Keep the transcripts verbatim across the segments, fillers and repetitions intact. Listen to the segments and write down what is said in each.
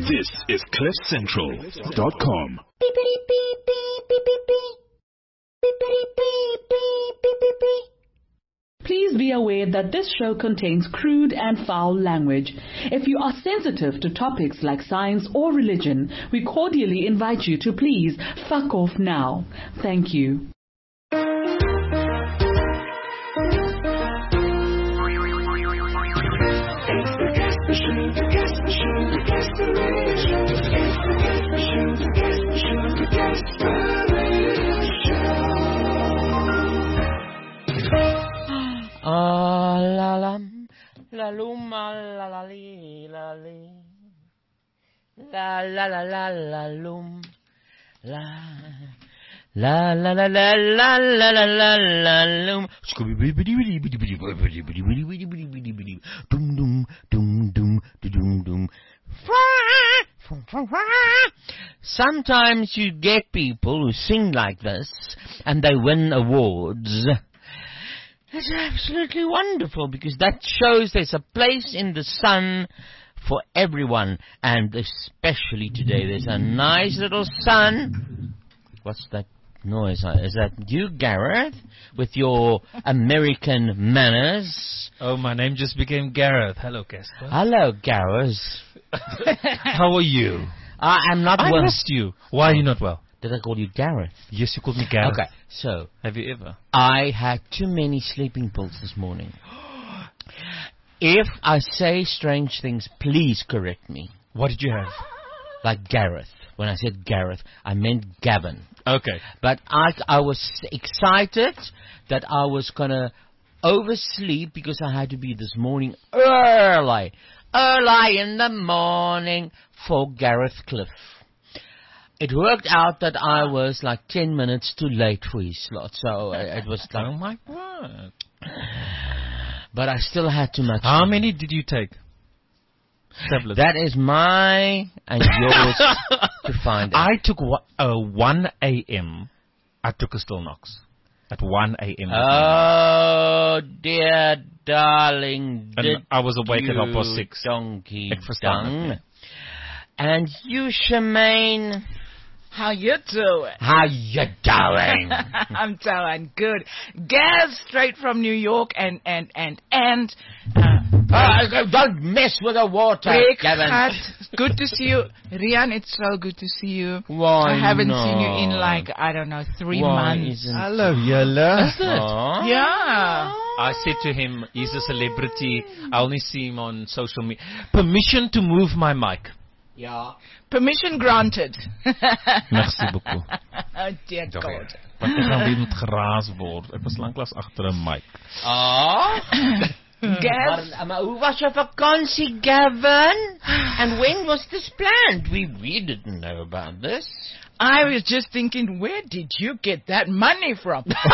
This is cliff central dot com. Please be aware that this show contains crude and foul language. If you are sensitive to topics like science or religion, we cordially invite you to please fuck off now. Thank you. Ah la la la luma la la li la li la la la la la lum la la la la la la la la la la lum dum dum dum dum dum dum. Sometimes you get people who sing like this and they win awards. It's absolutely wonderful because that shows there's a place in the sun for everyone, and especially today there's a nice little sun. What's that noise? Is that you, Gareth, with your American manners? Oh, my name just became Gareth. Hello, Casper. Hello, Gareth. How are you? I am not I well. I missed you. Why are you not well? Did I call you Gareth? Yes, you called me Gareth. Okay, so... Have you ever? I had too many sleeping pills this morning. If I say strange things, please correct me. What did you have? Like Gareth. When I said Gareth, I meant Gavin. Okay. But I, I was excited that I was going to oversleep because I had to be this morning early. Early in the morning for Gareth Cliff. It worked out that I was like ten minutes too late for his slot, so it was like... Oh my word. But I still had too much. How many did you take? Tablets. That is my and yours to find out. I took uh, one a.m. I took a Stilnox at one a.m. Oh, dear darling. And I was awake at half past six. Donkey dung. And you, Shemaine... How you doing? How you doing? I'm doing good. Gaz, straight from New York, and and and and. Uh, uh, don't mess with the water, Gavin. Good to see you, Rian. It's so good to see you. Why I haven't not? seen you in like I don't know three Why months. Hello, Yella. Is it? Oh. Yeah. I said to him, he's a celebrity. I only see him on social media. Permission to move my mic. Ja. Permission granted. Merci beaucoup. Oh dear God. Want ek gaan weer met geraas word. Ek was lanklaas agter 'n mic. Ah. Gaz. Maar, maar hoe was your vakansie, Gavin? And when was this planned? We we didn't know about this. I was just thinking, where did you get that money from? Yeah.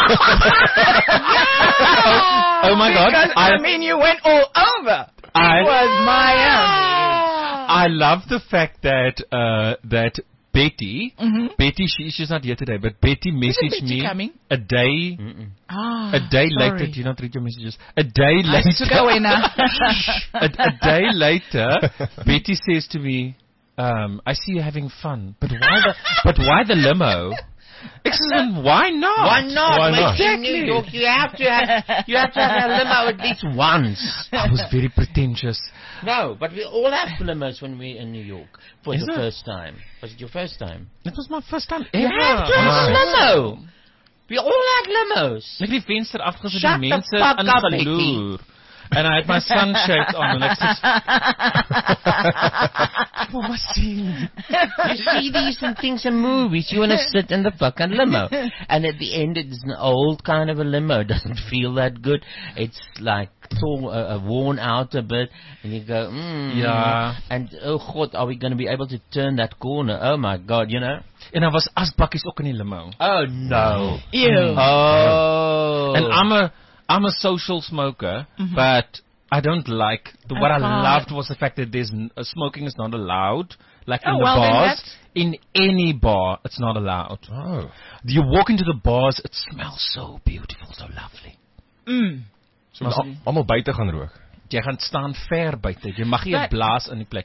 Oh my God. Because, I, I mean, you went all over. I, it was Miami. I love the fact that uh, that Betty, mm-hmm. Betty, she, she's not here today, but Betty messaged Betty me coming? a day, ah, a day sorry. later. Do you not read your messages? A day later, a, a day later, Betty says to me, um, "I see you having fun, but why the, but why the limo?" Excellent. Why not? Why not? Why not? Exactly. In New York, you have to have you have to have a limo at least once. I was very pretentious. No, but we all have limos when we're in New York for Is the it? first time. Was it your first time? It was my first time ever. You have to have a limo. We all have limos. Ek het die venster afgesit Shut die the mense fuck up, ingevloer. And I had my sunshade on and I said, "What was seeing?" You see these things in movies. You want to sit in the fucking limo, and at the end it's an old kind of a limo. It doesn't feel that good. It's like torn, uh, worn out a bit, and you go, mm, yeah. And oh God, are we going to be able to turn that corner? Oh my God, you know. En daar was asbakkies ook in die limo. Oh no. Ew. Oh. And I'm a I'm a social smoker, mm-hmm. but I don't like the, what I loved was the fact that there's n- uh, smoking is not allowed, like oh, in the well, bars. In any bar, it's not allowed. Oh. You walk into the bars, it smells so beautiful, so lovely. Mm. So al, almal buite gaan rook. Jy gaan staan ver buite. Jy mag nie 'n blaas in die plek nie.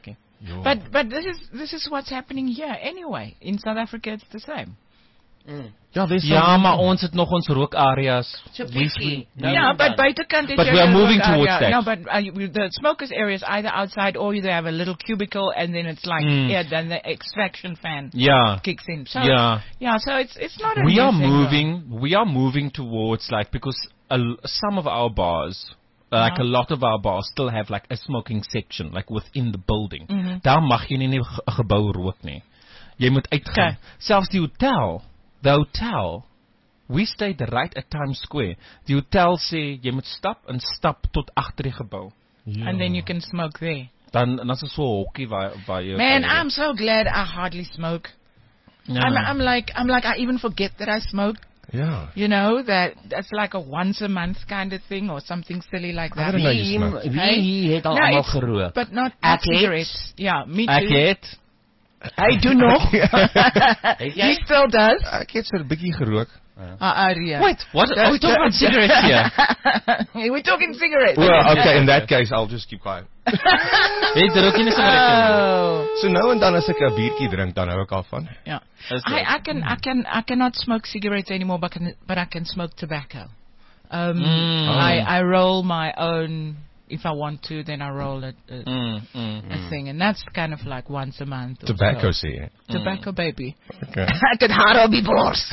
But but this is this is what's happening here anyway. In South Africa, it's the same. Ja, dis Ja, maar ons het nog ons rookareas. So picky. No, yeah, no, but no. buitenkant is But jou we are rook moving area. towards that. No, but uh, you- the smokers area is either outside or they have a little cubicle and then it's like Mm. yeah, then the extraction fan Ja. kicks in. So Yeah. yeah, so it's it's not a We new are thing, though. moving. We are moving towards like because a l some of our bars, like Ja. a lot of our bars, still have like a smoking section, like within the building. Mhm. Daar mag jy nie 'n ge- 'n gebou rook nie. Jy moet uitgaan. Okay. Selfs die hotel, the hotel. We stayed right at Times Square. Die hotel sê jy moet stap en stap tot agter die gebou. and then you can smoke there. Dan en as is so 'n hokkie waar waar jy Man, I'm so glad I hardly smoke. Ja. I'm I'm like I'm like I even forget that I smoke. Ja. You know that that's like a once a month kind of thing or something silly like I that. don't know you Wie, smoke. wie het al No, allemaal it's- gerook? But not, Ek not het. cigarettes. Yeah, me Ek too. het I do know. Het He jy? still does. Ek het so 'n bietjie gerook. Uh, uh, yeah. Wait, what? Are we talking about cigarettes here? Hey, we're talking cigarettes. Well, okay, in that case I'll just keep quiet. Hey, daar ook nie so Oh. So nou en dan as ek 'n biertjie drink, dan hou ek al van. Yeah. Is I, dit? I can I can I cannot smoke cigarettes anymore, but can but I can smoke tobacco. Um, Mm. I I roll my own. If I want to, then I roll a, a, Mm, mm. a thing, and that's kind of like once a month. or Tobacco so. sê jy. Tobacco baby. Okay. I could hardly be bors.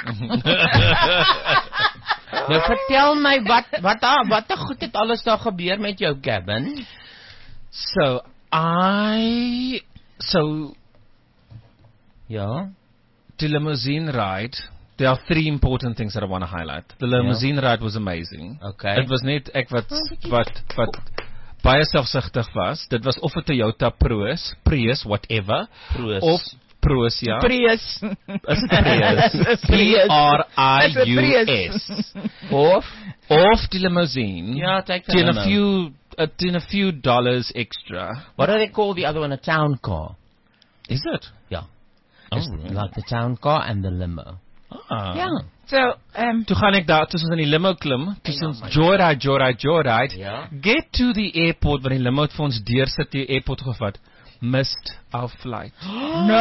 Nou vertel my wat wat daar wat te goed het alles daar gebeur met jou cabin? So I so Ja. the limousine ride. There are three important things that I want to highlight. The limousine ride was amazing. Okay. Dit was net ek wat wat wat baie selfsugtig was. Dit was of 'n Toyota Prius, Prius whatever, Prius. of Prius ja. Prius. Is dit Prius? P R I U S. Of Of die limousine. Ja, take the teen a limo. few uh, teen a few dollars extra. what do they call the other one? A town car. Is it? Yeah. Oh, It's really? like the town car and the limo. Ah. Yeah. So, um, Toe gaan ek daar tussen in die limo klim, tussen joyride, joyride, joyride. Ja. Get to the airport want die limo het vir ons deursit die airport gevat. Missed our flight. no.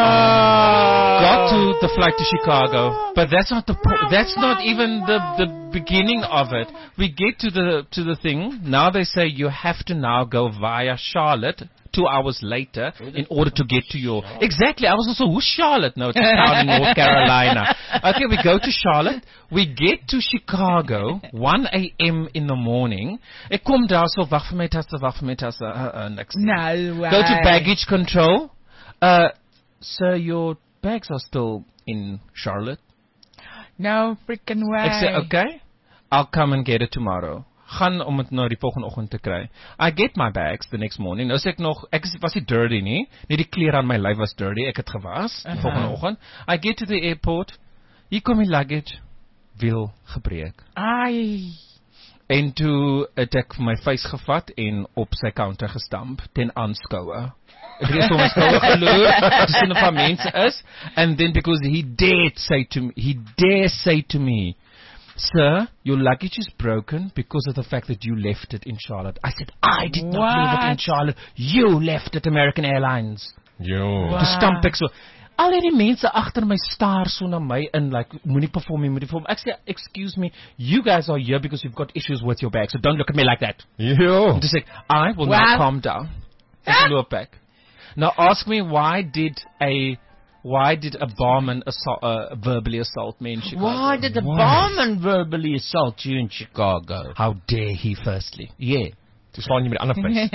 Got to the flight to Chicago, but that's not the po- that's not even the the beginning of it. We get to the to the thing. Now they say you have to now go via Charlotte two hours later in order to get to your exactly. I was also who's Charlotte? No, it's a town in North Carolina. Okay, we go to Charlotte. We get to Chicago one a m in the morning. Ek kom daar so wag vir my tasse, wag vir my tasse. Uh, uh, niks. No way. Go to baggage control. Uh, sir, your bags are still in Charlotte. No freaking way. Ek sê, okay, I'll come and get it tomorrow. Gaan om het nou die volgende oggend te kry. I get my bags the next morning. Nou sê ek nog, ek is- was nie dirty nie. Net die klere aan my lyf was dirty. Ek het gewas die volgende oggend. I get to the airport. Hier kom die luggage. Wiel gebreek. Ai. En toe het ek my vuis gevat en op sy counter gestamp ten aanskoue. Ek het so my skouer geloop tussen 'n paar mense is, and then because he dared say to me, he dare say to me, sir, your luggage is broken because of the fact that you left it in Charlotte. I said, I did not leave it in What? Charlotte. You left it American Airlines. Jo. Wow. Toe stamp ek so. Al hierdie mense agter my staar so na my in like moenie perform nie, moenie perform. Ek sê, excuse me, you guys are here because you've got issues with your bag, so don't look at me like that. Jo. En toe sê ek, I will Wow. now calm down. Ek loop ek. Now ask me why did a why did a barman assault, uh, verbally assault me in Chicago? Why did the barman verbally assault you in Chicago? How dare he firstly? Yeah. Toe slaan jy met 'n ander vis.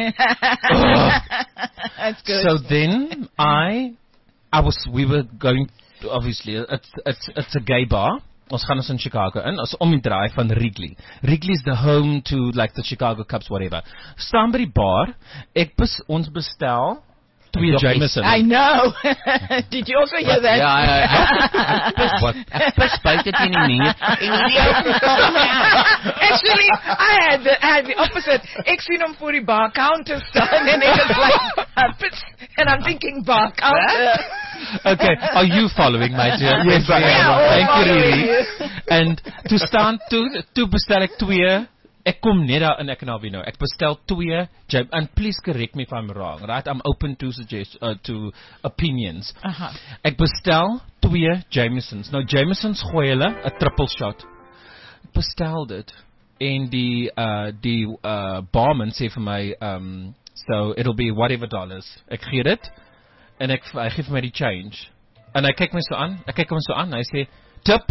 That's good. So then I, I was, we were going, to, obviously, it's, it's, it's a gay bar. Ons gaan ons in Chicago in, ons om die draai van Wrigley. Wrigley is the home to like the Chicago Cubs, whatever. Staan by die bar, ek bes, ons bestel twee Jameson. I know. Did you also hear that? Ja, ja, ja. Wat? Ek pis buite teen die muur en hierdie ou kom kom my aan. Actually, I had the, I had the opposite. Ek sien hom voor die bar counter staan en ek is like, I pits, and I'm thinking bar counter. Okay, are you following, my dear? Yes, I am. Yeah, Thank you, following Riri. And to staan, toe, toe bestel ek twee, Ek kom net daar in ek en Alvino. Ek bestel twee, Jam- and please correct me if I'm wrong, right? I'm open to suggest uh, to opinions. Aha. Ek bestel twee Jamesons. Nou Jamesons gooi hulle 'n triple shot. Ek bestel dit en die uh die uh barman sê vir my um so it'll be whatever dollars. Ek gee dit en ek hy gee vir my die change. En hy kyk my so aan. Ek kyk hom so aan. Hy sê tip.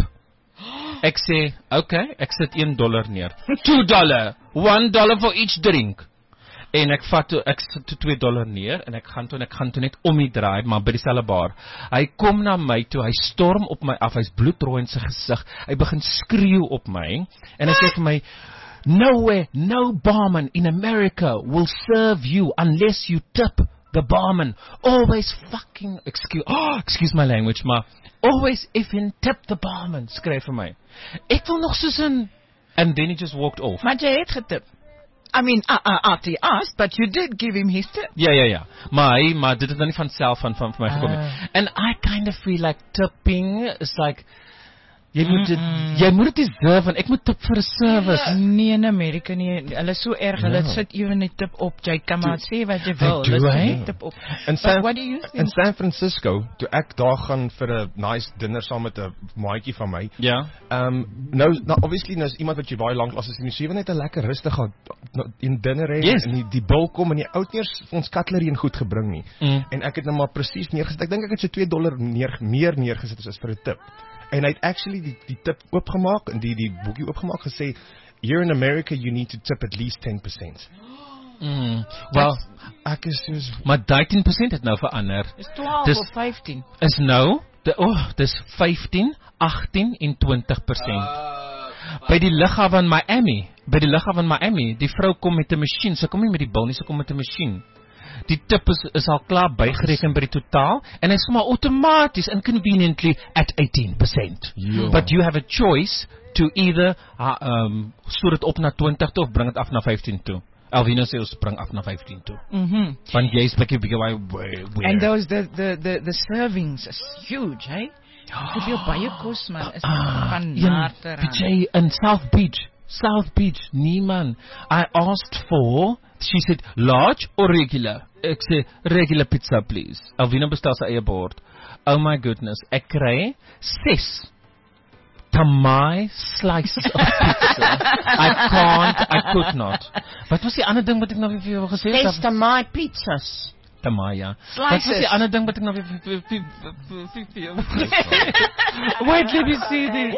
Ek sê, okay, ek sit een dollar neer. two dollar, one dollar for each drink. En ek vat toe, ek sit toe twee dollar neer en ek gaan toe en ek gaan toe net om die draai, maar by dieselfde bar. Hy kom na my toe, hy storm op my af, hy's bloedrooi in sy gesig. Hy begin skreeu op my en hy sê vir my, nowhere, no barman in America will serve you unless you tip the barman. Always fucking, excuse, oh, excuse my language, maar always effing tip the barman, skryf vir my. Ek wil nog soos in, and then he just walked off. Maar jy het getip. I mean, uh, uh, after he asked, but you did give him his tip. Ja, ja, ja. Maar hy, maar dit het dan nie van self van, van, van my gekom nie. And I kind of feel like tipping is like, jy moet dit, jy moet dit deserve, en ek moet tip vir 'n service. Nee, in Amerika nie. Hulle is so erg, hulle No. sit even net tip op. Jy kan maar sê wat jy They wil. do, Hulle sit eh? net tip op. In But San, what do you think? in San Francisco, toe ek daar gaan vir 'n nice dinner saam met 'n maatjie van my. Ja. Um nou, nou obviously nou is iemand wat jy baie lank lank as jy sien, net 'n lekker rustige in dinner hê Yes. en die, die bil kom en die ou het eers vir ons cutlery en goed gebring nie. Mm. En ek het nou maar presies neergesit. Ek dink ek het so twee dollar neer, meer neergesit as, as vir 'n tip. En hy het actually die die tip oopgemaak en die die boekie oopgemaak gesê, here in America you need to tip at least ten percent. Mm. Wel, Ek is soos maar dertien persent het nou verander. Is twaalf Dis- of vyftien? Is nou, de, oh, dis vyftien, agttien en twintig persent. By die lughawe in Miami, by die lughawe in Miami, die vrou kom met 'n masjien, sy kom nie met die bil nie, sy kom met 'n masjien. Die tip is, is al klaar bygereken by die totaal en hy is maar outomaties inconveniently at eighteen percent. Ja. But you have a choice to either uh, um, stoor dit op na twintig toe of bring dit af na vyftien toe. Alvino sê ons bring af na vyftien toe. Mhm. Want jy is bietjie bietjie way And those the the the the servings is huge, hey? Dit wil baie kos man, is van nater. P J in South Beach. South Beach, nee man. I asked for, she said, large or regular? Ek sê, regular pizza please. Alvina bestel sy eie bord. Oh my goodness, ek kry ses tamai slices of pizza. I can't, I could not. Wat was die ander ding wat ek nou vir jou gesê het? There's the my pizzas. Tamai, ja. Wat was die ander ding wat ek nou vir vir- vir- vir- vir- vir jou gesê het? Wait, let me see this.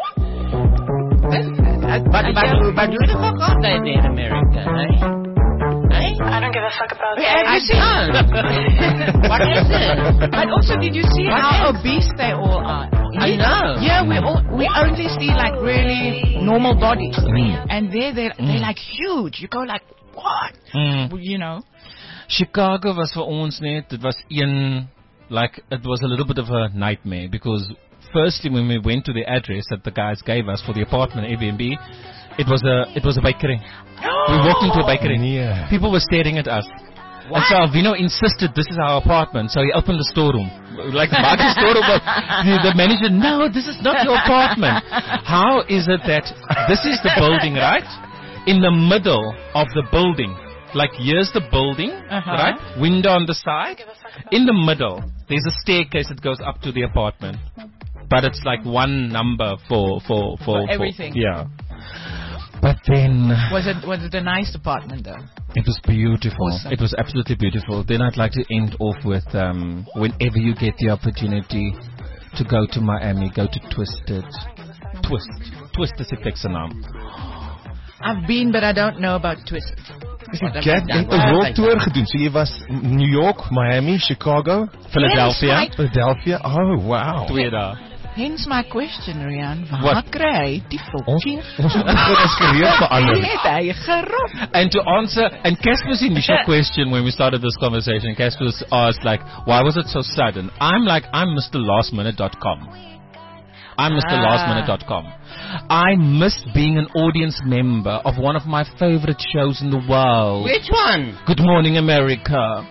But, but, but do the fuck are they there in America, eh? Eh? I don't give a fuck about Have that. you seen? What is it? But also, did you see how obese they all are? I know. Yeah, we all, we only see like really normal bodies, and there they they're like huge. You go like, what? Mm. You know. Chicago was vir ons net, dit was een, like, it was a little bit of a nightmare, because firstly when we went to the address that the guys gave us for the apartment, Airbnb, it was a, it was a bakery. We walked into a bakery. nee. People were staring at us. And so Alvino insisted this is our apartment, so he opened the storeroom. Like the market storeroom, but the, the manager, no, this is not your apartment. How is it that this is the building, right? In the middle of the building. Like here's the building, Uh-huh. right? Window on the side. In the middle, there's a staircase that goes up to the apartment. But it's like one number for for for, For everything. yeah. But then Was it was it a nice apartment though? it was beautiful. Awesome. It was absolutely beautiful. Then I'd like to end off with um, whenever you get the opportunity to go to Miami, go to Twisted. Twist. Twist is 'n fikse naam. I've been, but I don't know about Twisted. Jy het 'n world tour gedoen. So jy was New York, Miami, Chicago, Philadelphia. Yes, Philadelphia. Oh, wow. Twee dae. Hence my question, Rian. Waar Wat? kry hy die Ons volkie? ons het ons gereed verander. Het hy gerop? And to answer, and Casper's initial question when we started this conversation, Casper's asked like, why was it so sudden? I'm like, I'm Mister Last Minute dot com. I'm Mister Ah. Last Minute dot com. I missed being an audience member of one of my favorite shows in the world. Which one? Good Morning America.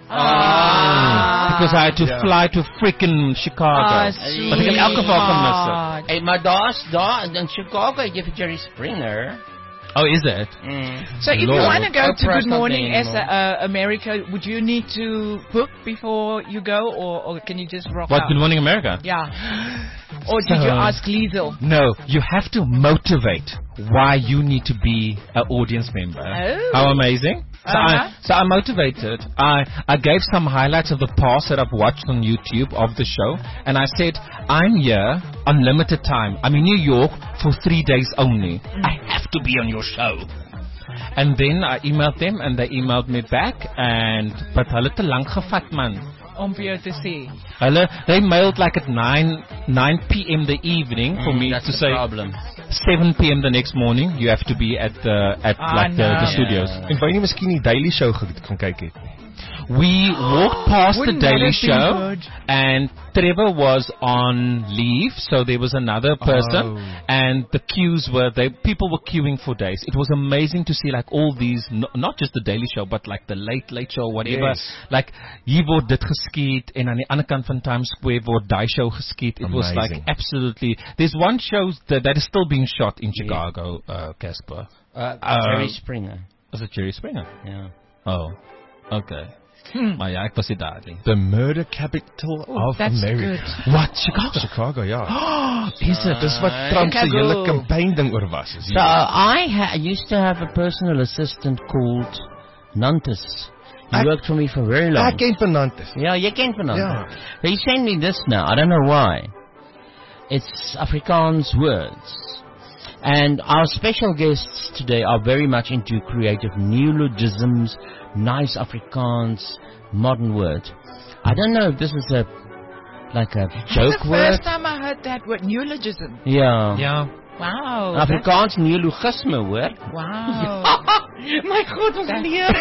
Ah. Because I had to Yeah. fly to freaking Chicago. Ah, But ek het in elk geval gemis het. sweetheart. Hey, maar daar's daar in Chicago, jy vir Jerry Springer. Oh, is it? Mm. So if you Lord. want to go to Oprah's Good not Morning there as a, uh, America, would you need to book before you go, or, or can you just rock What, out? Good Morning America? Yeah. Or did you So- ask Liesel? No, you have to motivate why you need to be an audience member. Oh. How amazing! So, Uh-huh. I, so I motivated. I I gave some highlights of the past that I've watched on YouTube of the show, and I said I'm here on limited time. I'm in New York for three days only. Mm. I have to be on your show. And then I emailed them, and they emailed me back. And but hulle te lank gevat man. Om vir jou te sê. Hulle, they mailed like at nine nine p.m. the evening for me That's to the say problem. seven p.m. the next morning you have to be at the at Ah, like the, the no. studios. En wou jy nie miskien die Daily Show ge- gaan kyk het nie? We walked past the Wouldn't that Daily have been Show, good? and Trevor was on leave, so there was another person, Oh. and the queues were they people were queuing for days. It was amazing to see like all these, no, not just the Daily Show, but like the Late Late Show, whatever. Yes. Like hier word dit geskiet, en aan die ander kant van Times Square word daai show geskiet. It was like Amazing. absolutely. There's one show that, that is still being shot in Chicago, uh, Casper. Uh, Uh, Jerry Springer. Was it Jerry Springer? Yeah. Oh, okay. Hmm. Maar ja, ek was nie daar nie. The murder capital of That's America. good. What? Chicago? Chicago, ja. Is it? Dis wat Trump se Chicago. hele campaign ding oor was. Is So I ha- used to have a personal assistant called Nantes. He I- worked for me for very long. Ek ken Fernandes. Yeah, you can for Yeah. He sent me this now. I don't know why. It's Afrikaans words. And our special guests today are very much into creative neologisms, nice Afrikaans, modern words. I don't know if this is a like a That's joke the word. first time I heard that word, neologism. Yeah. Ja. Wow. that's- Afrikaans neologisme word. Wow. My God, ons leer.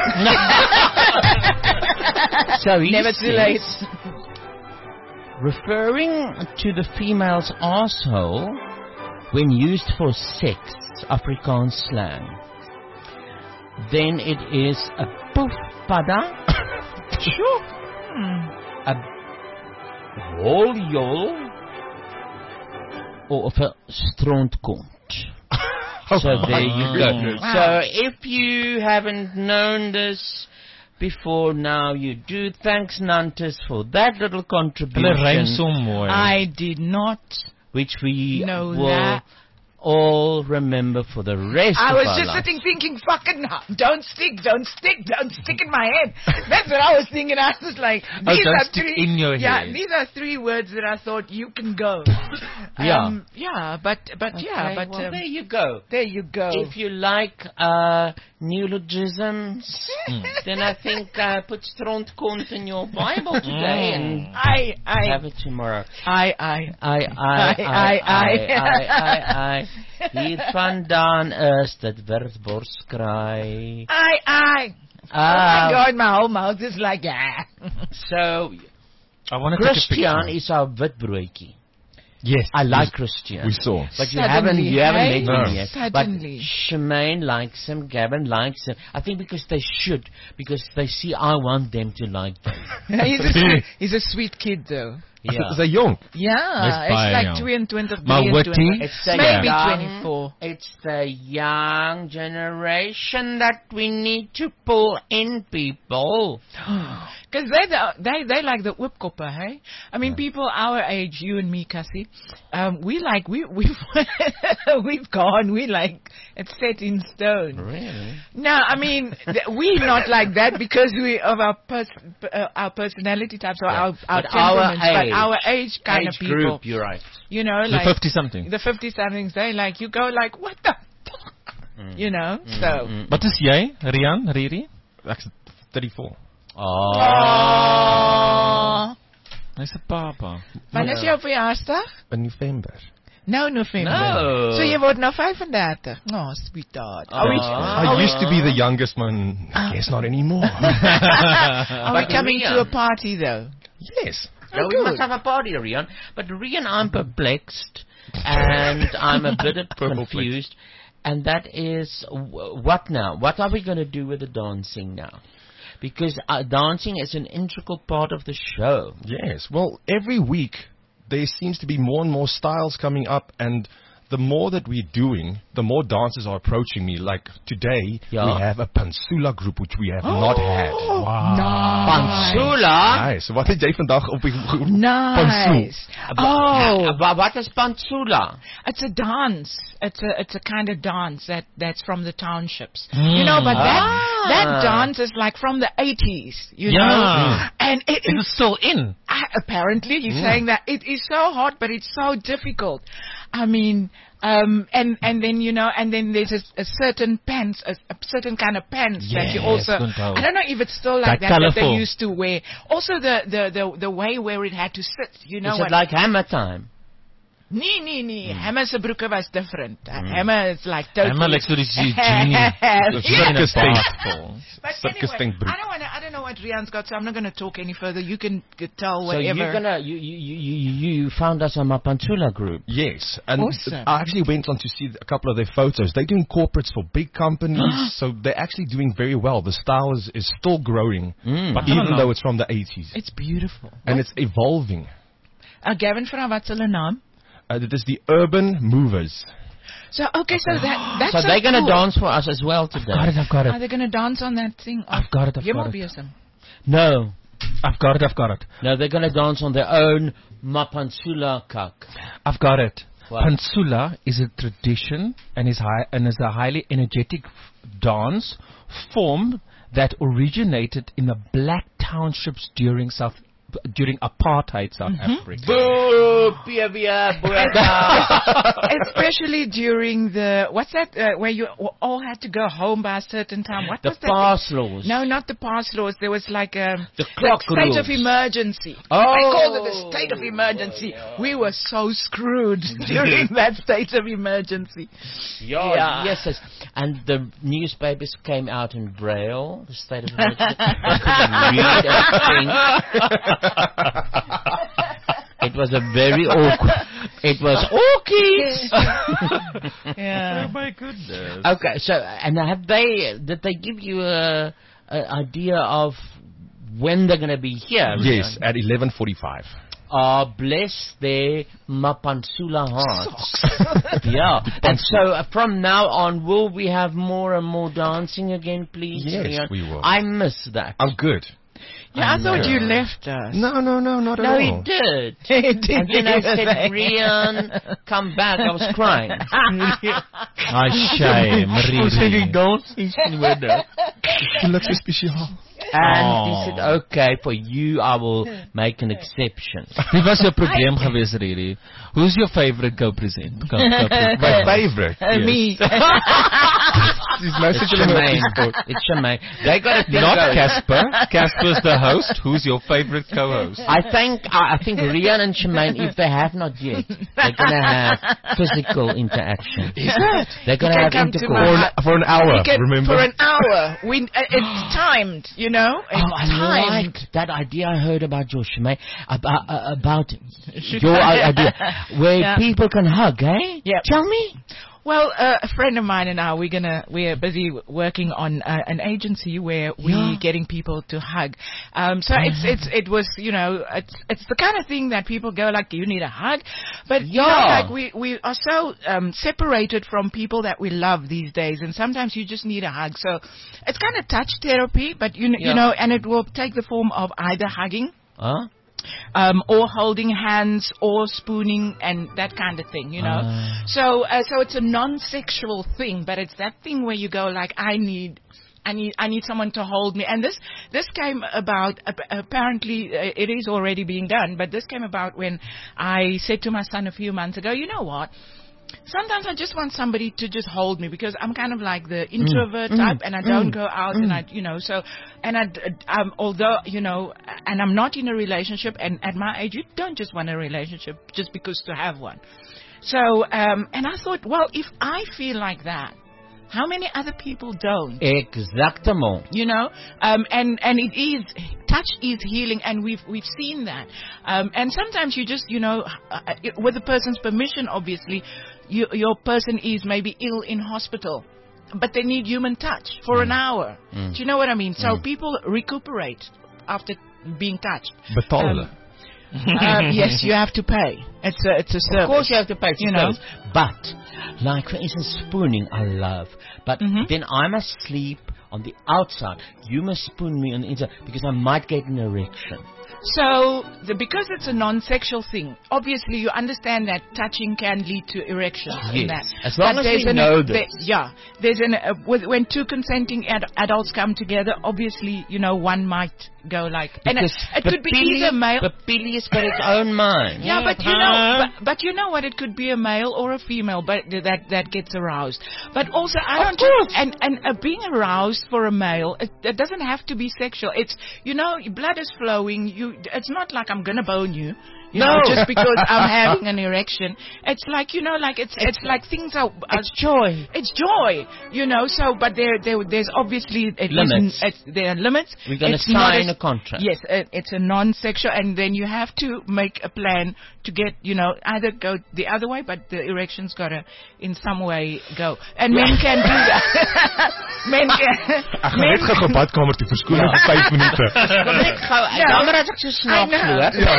So he Never too late. says, referring to the female's asshole when used for sex, Afrikaans slang, then it is a poof pada, Sure. Hmm. a woljol, or of a strontkont. So there you go. Wow. So if you haven't known this before, now you do. Thanks, Nantes, for that little Hulle rym contribution, so mooi. I did not. which we know will that. all remember for the rest I of was our just lives. sitting thinking, fucking, don't stick, don't stick, don't stick in my head. That's what I was thinking. I was like, Oh, these don't are stick three, in your yeah, head. these are three words that I thought you can go. Yeah. Um, yeah, but, but yeah, Okay, but well, um, there you go. there you go. If you like uh, neologisms, then I think uh, put strontkont in your Bible today and I, have I, it tomorrow. I, I. I, I, I, I, I, I. I, I, I. Hier vandaan is dit Wurtborskraai. I, I. Oh Ah, my God, my whole mouth is like, yeah. so I want to take a Christian picture. is our witbroodjie. Yes. I like Christian. We saw. But you Suddenly, haven't, you haven't hey? met him No. yet. Suddenly. But Shemaine likes him, Gavin likes him. I think because they should, because they see I want them to like them. he's, a sweet, he's a sweet kid, though. Is Yeah. hy jonk? Yeah, baie it's like young. twenty-two, Maar witty? twenty-three. It's the Maybe young, twenty-four. It's the young generation that we need to pull in, people. Because they, the- they they like the whipkopper, hey? I mean, people our age, you and me, Cassie, um, we like, we, we've, we've gone, we like, it's set in stone. Really? No, I mean, th- we not like that because we, of our pers- uh, our personality types or our, our But our temperaments, but age. our age kind Age of people. group, you're right. You know, The like, fifty-something. the fifty-somethings, they like, you go like, what the fuck? You know, so. Mm. Wat is jy, Rian, Riri? Ek's thirty-four. Oh. Aww. Hy's 'n papa. Wanneer is jou verjaarsdag? In November. Nou November. No. So jy word nou vyf-en-dertig. Oh, sweetheart. Oh. Are we, Ah. I are we, used to be the youngest one. I guess not anymore. are we But coming Rian- to a party though? Yes. No, we must have a party, Rian. But Rian, I'm perplexed, and I'm a bit confused. And that is, w- what now? What are we going to do with the dancing now? Because uh, dancing is an integral part of the show. Yes. Well, every week there seems to be more and more styles coming up, and the more that we're doing, the more dancers are approaching me. Like today, Yeah. we have a Pansula group, which we have not had. Pansula? Nice. Wat het jy vandag op die Pansula? Nice. Oh, Wa- What is Pansula? it's a dance. It's a it's a kind of dance that that's from the townships. You know, but that Ah. that dance is like from the eighties. You Yeah. know, and it It is is still in. I, apparently he's saying that it is so hot, but it's so difficult. I mean, um, and and then you know, and then there's a, a certain pants, a, a certain kind of pants that you Yes, also. Gunto. I don't know if it's still like That that that they colourful. used to wear. Also, the the the, the way where it had to sit. You know Is what? it like hammer time? Nee, nee, nee. Hammer se broeke was different. Uh, Hammer is like totally. Hammer like so this genie. Circus Yeah. tent. But Circus anyway, tent broek. I don't want to. I don't know what Rian's got, so I'm not going to talk any further. You can g- tell So whatever. you're gonna you you you you you found us on my Pansula group. Yes, and Awesome. I actually went on to see a couple of their photos. They're doing corporates for big companies, so they're actually doing very well. The style is, is still growing, Mm. but even though it's from the eighties. It's beautiful. And it's evolving. Uh, Gavin, vra wat hulle naam? Uh, it is the Urban Movers. So okay, so that that's So they're gonna cool. dance for us as well Got it, today. I've got Are it. they going to dance on that thing? I've got it, I've Jy got moet it. besem. No, I've got it, I've got it. no, they're gonna dance on their own Mapansula kak. I've got it. What? Pansula is a tradition and is high and is a highly energetic f- dance form that originated in the black townships during South during apartheid South Africa. Boo, P V A, Especially during the what's that uh, where you all had to go home by a certain time. What The was that? pass laws. No, not the pass laws. There was like a The clock state rules. of emergency. Oh. They called it the state of emergency. We were so screwed during that state of emergency. Yeah, Yeah. yes, yes. And the newspapers came out in Braille, the state of emergency. I couldn't read a thing. It was a very awkward. It was awkward. Yeah. My goodness. Okay, so and have they? Did they give you a, a idea of when they're going to be here? Yes, at eleven forty-five. Ah, bless their Mapansula hearts. Yeah. And so uh, from now on, will we have more and more dancing again, please? Yes, Rian? we will. I miss that. I'm good. Yeah, I thought know. you left us. No, no, no, not No, at he all. did. He did. And then I said, Rian, come back. I was crying. I shame. Really. Gelukkig so spesiaal. And Oh. he said, okay, for you I will make an exception. Wie was jou probleem geweest, Riri? Who's your favorite co-present? Co- co- My favorite. Uh, Me. Dis nou sit julle Shemaine. nou It's Shemaine. They got to think Not of- Casper. Casper's the host. Who's your favorite co-host? I think I, I think Rian and Shemaine, if they have not yet, they're gonna have physical interaction. Is it? They're gonna You have can come to intercourse. my- for an hour, You can- remember? For an hour. We, uh, it's timed, you know? It's Oh, I timed. like that idea I heard about your Shemaine, about uh, about your idea where Yeah. people can hug, eh? Yep. Tell me. Well, uh, a friend of mine and I, we're gonna, we're busy working on uh, an agency where we're Yeah. getting people to hug. Um, so it's, it's, it was, you know, it's, it's the kind of thing that people go like, you need a hug, but you know, Yeah. like we, we are so um, separated from people that we love these days, and sometimes you just need a hug. So it's kind of touch therapy, but you, kn- Yeah. you know, and it will take the form of either hugging. Huh? Um, or holding hands, or spooning, and that kind of thing, you know. Ah. So, uh, so it's a non-sexual thing, but it's that thing where you go like, I need, I need, I need someone to hold me. And this, this came about. Uh, apparently, uh, it is already being done, but this came about when I said to my son a few months ago, you know what? Sometimes I just want somebody to just hold me, because I'm kind of like the introvert type, and I don't go out, and I, you know, so, and I, um, although, you know, and I'm not in a relationship, and at my age, you don't just want a relationship just because to have one. So, um, and I thought, well, if I feel like that, how many other people don't? Exactement. You know, um, and and it is touch is healing, and we've we've seen that. Um, and sometimes you just, you know, uh, uh, with the person's permission, obviously, you, your person is maybe ill in hospital, but they need human touch for Mm. an hour. Mm. Do you know what I mean? So Mm. people recuperate after being touched. Betaal Um, hulle. Um, yes, you have to pay. It's a it's a service. Of course you have to pay for You know. service. But Like, for instance, spooning, I love. But Mhm. then I must sleep on the outside. You must spoon me on the inside because I might get an erection. So, the, because it's a non-sexual thing, obviously you understand that touching can lead to erections. in Yes. that. As long But as there's we an- know there- this. Yeah. There's an, uh, with, when two consenting ad, adults come together, obviously, you know, one might go like... And it, Because it could be Billy, either male... But Billy's got its own mind. Yeah, but you know, but, but you know what? It could be a male or a female, but that that gets aroused. But also, I Of don't. course. And and uh, being aroused for a male, it, it doesn't have to be sexual. It's you know, your blood is flowing. You, it's not like I'm gonna bone you. You No. know, just because I'm having an erection. It's like you know, like it's it's, like things are. are It's joy. It's joy, you know. So, but there, there there's obviously it Limits. isn't- It's, there are limits. We're going to It's not sign a- a contract. Yes, it, it's a non-sexual, and then you have to make a plan to get, you know, either go the other way, but the erection's got to, in some way, go. And men can do that. men can. Ek gaan net gou gou badkamer toe verskoon in vyf minute. Kom net gou. Ja. Jammer dat ek so snaaks I know.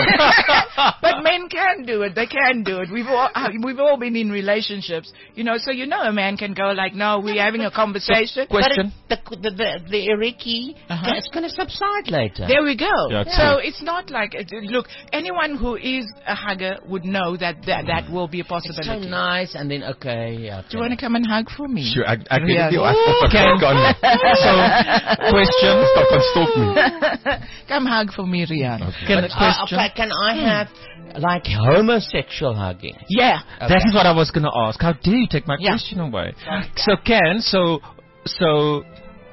loop. But men can do it. They can do it. We've all uh, we've all been in relationships, you know. So you know, a man can go like, "No, we're having a conversation." Question. But it, the, the, the, the Iriki, Uh-huh. it's going to subside later. There we go. Yeah, so it's not like it, look. Anyone who is a hugger would know that that, that will be a It's so possibility. nice, and then, okay, yeah. Do you want to come and hug for me? Sure, ek ek weet Ja. nie of of ek Can- kan. So, question. Stop van stop me. Come hug for me, Rian. Can, But, uh, question. okay, can I have, like, homosexual hugging? Yeah. That is what I was going to ask. How dare you take my Yeah. question away? So, can, so, so,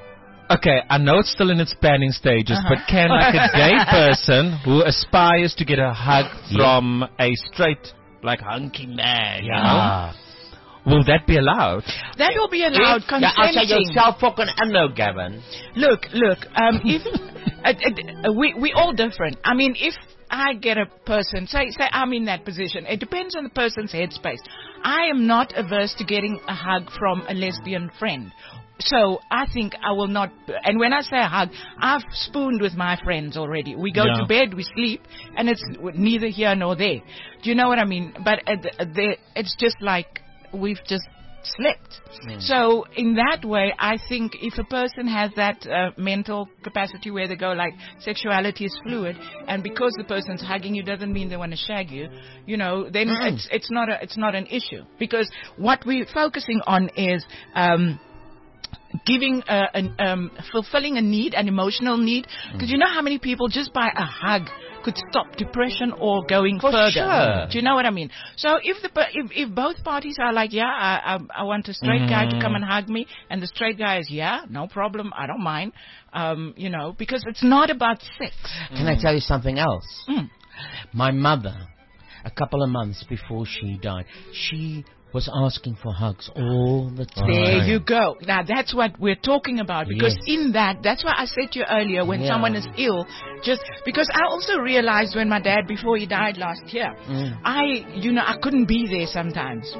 okay, I know it's still in its planning stages, Uh-huh. but can, like, a gay person who aspires to get a hug from a straight, like, hunky man, you know, will that be allowed? That will be allowed. If- yeah, I'll say Consenting. yourself fucking and no, Gavin. Look, look. Um, if uh, uh, we we all different. I mean, if I get a person, say say I'm in that position. It depends on the person's headspace. I am not averse to getting a hug from a lesbian friend. So I think I will not. And when I say a hug, I've spooned with my friends already. We go Yeah. to bed, we sleep, and it's neither here nor there. Do you know what I mean? But uh, the, the, it's just like we've just slept. So in that way, I think if a person has that uh, mental capacity where they go like sexuality is fluid, and because the person's hugging you doesn't mean they want to shag you, you know, then Mm. it's it's not a it's not an issue, because what we're focusing on is. Um, giving uh, an, um, fulfilling a need, an emotional need, because you know how many people just by a hug could stop depression or going For further. sure. Do you know what I mean? So if the per- if, if both parties are like, yeah, I, I, I want a straight guy to come and hug me, and the straight guy is, yeah, no problem, I don't mind, um, you know, because it's not about sex. Can I tell you something else? Mm. My mother, a couple of months before she died, she was asking for hugs all the time. There Right. you go. Now that's what we're talking about, because Yes. in that, that's why I said to you earlier, when Yeah. someone is ill, just because I also realized when my dad, before he died last year, Mm. I, you know, I couldn't be there sometimes.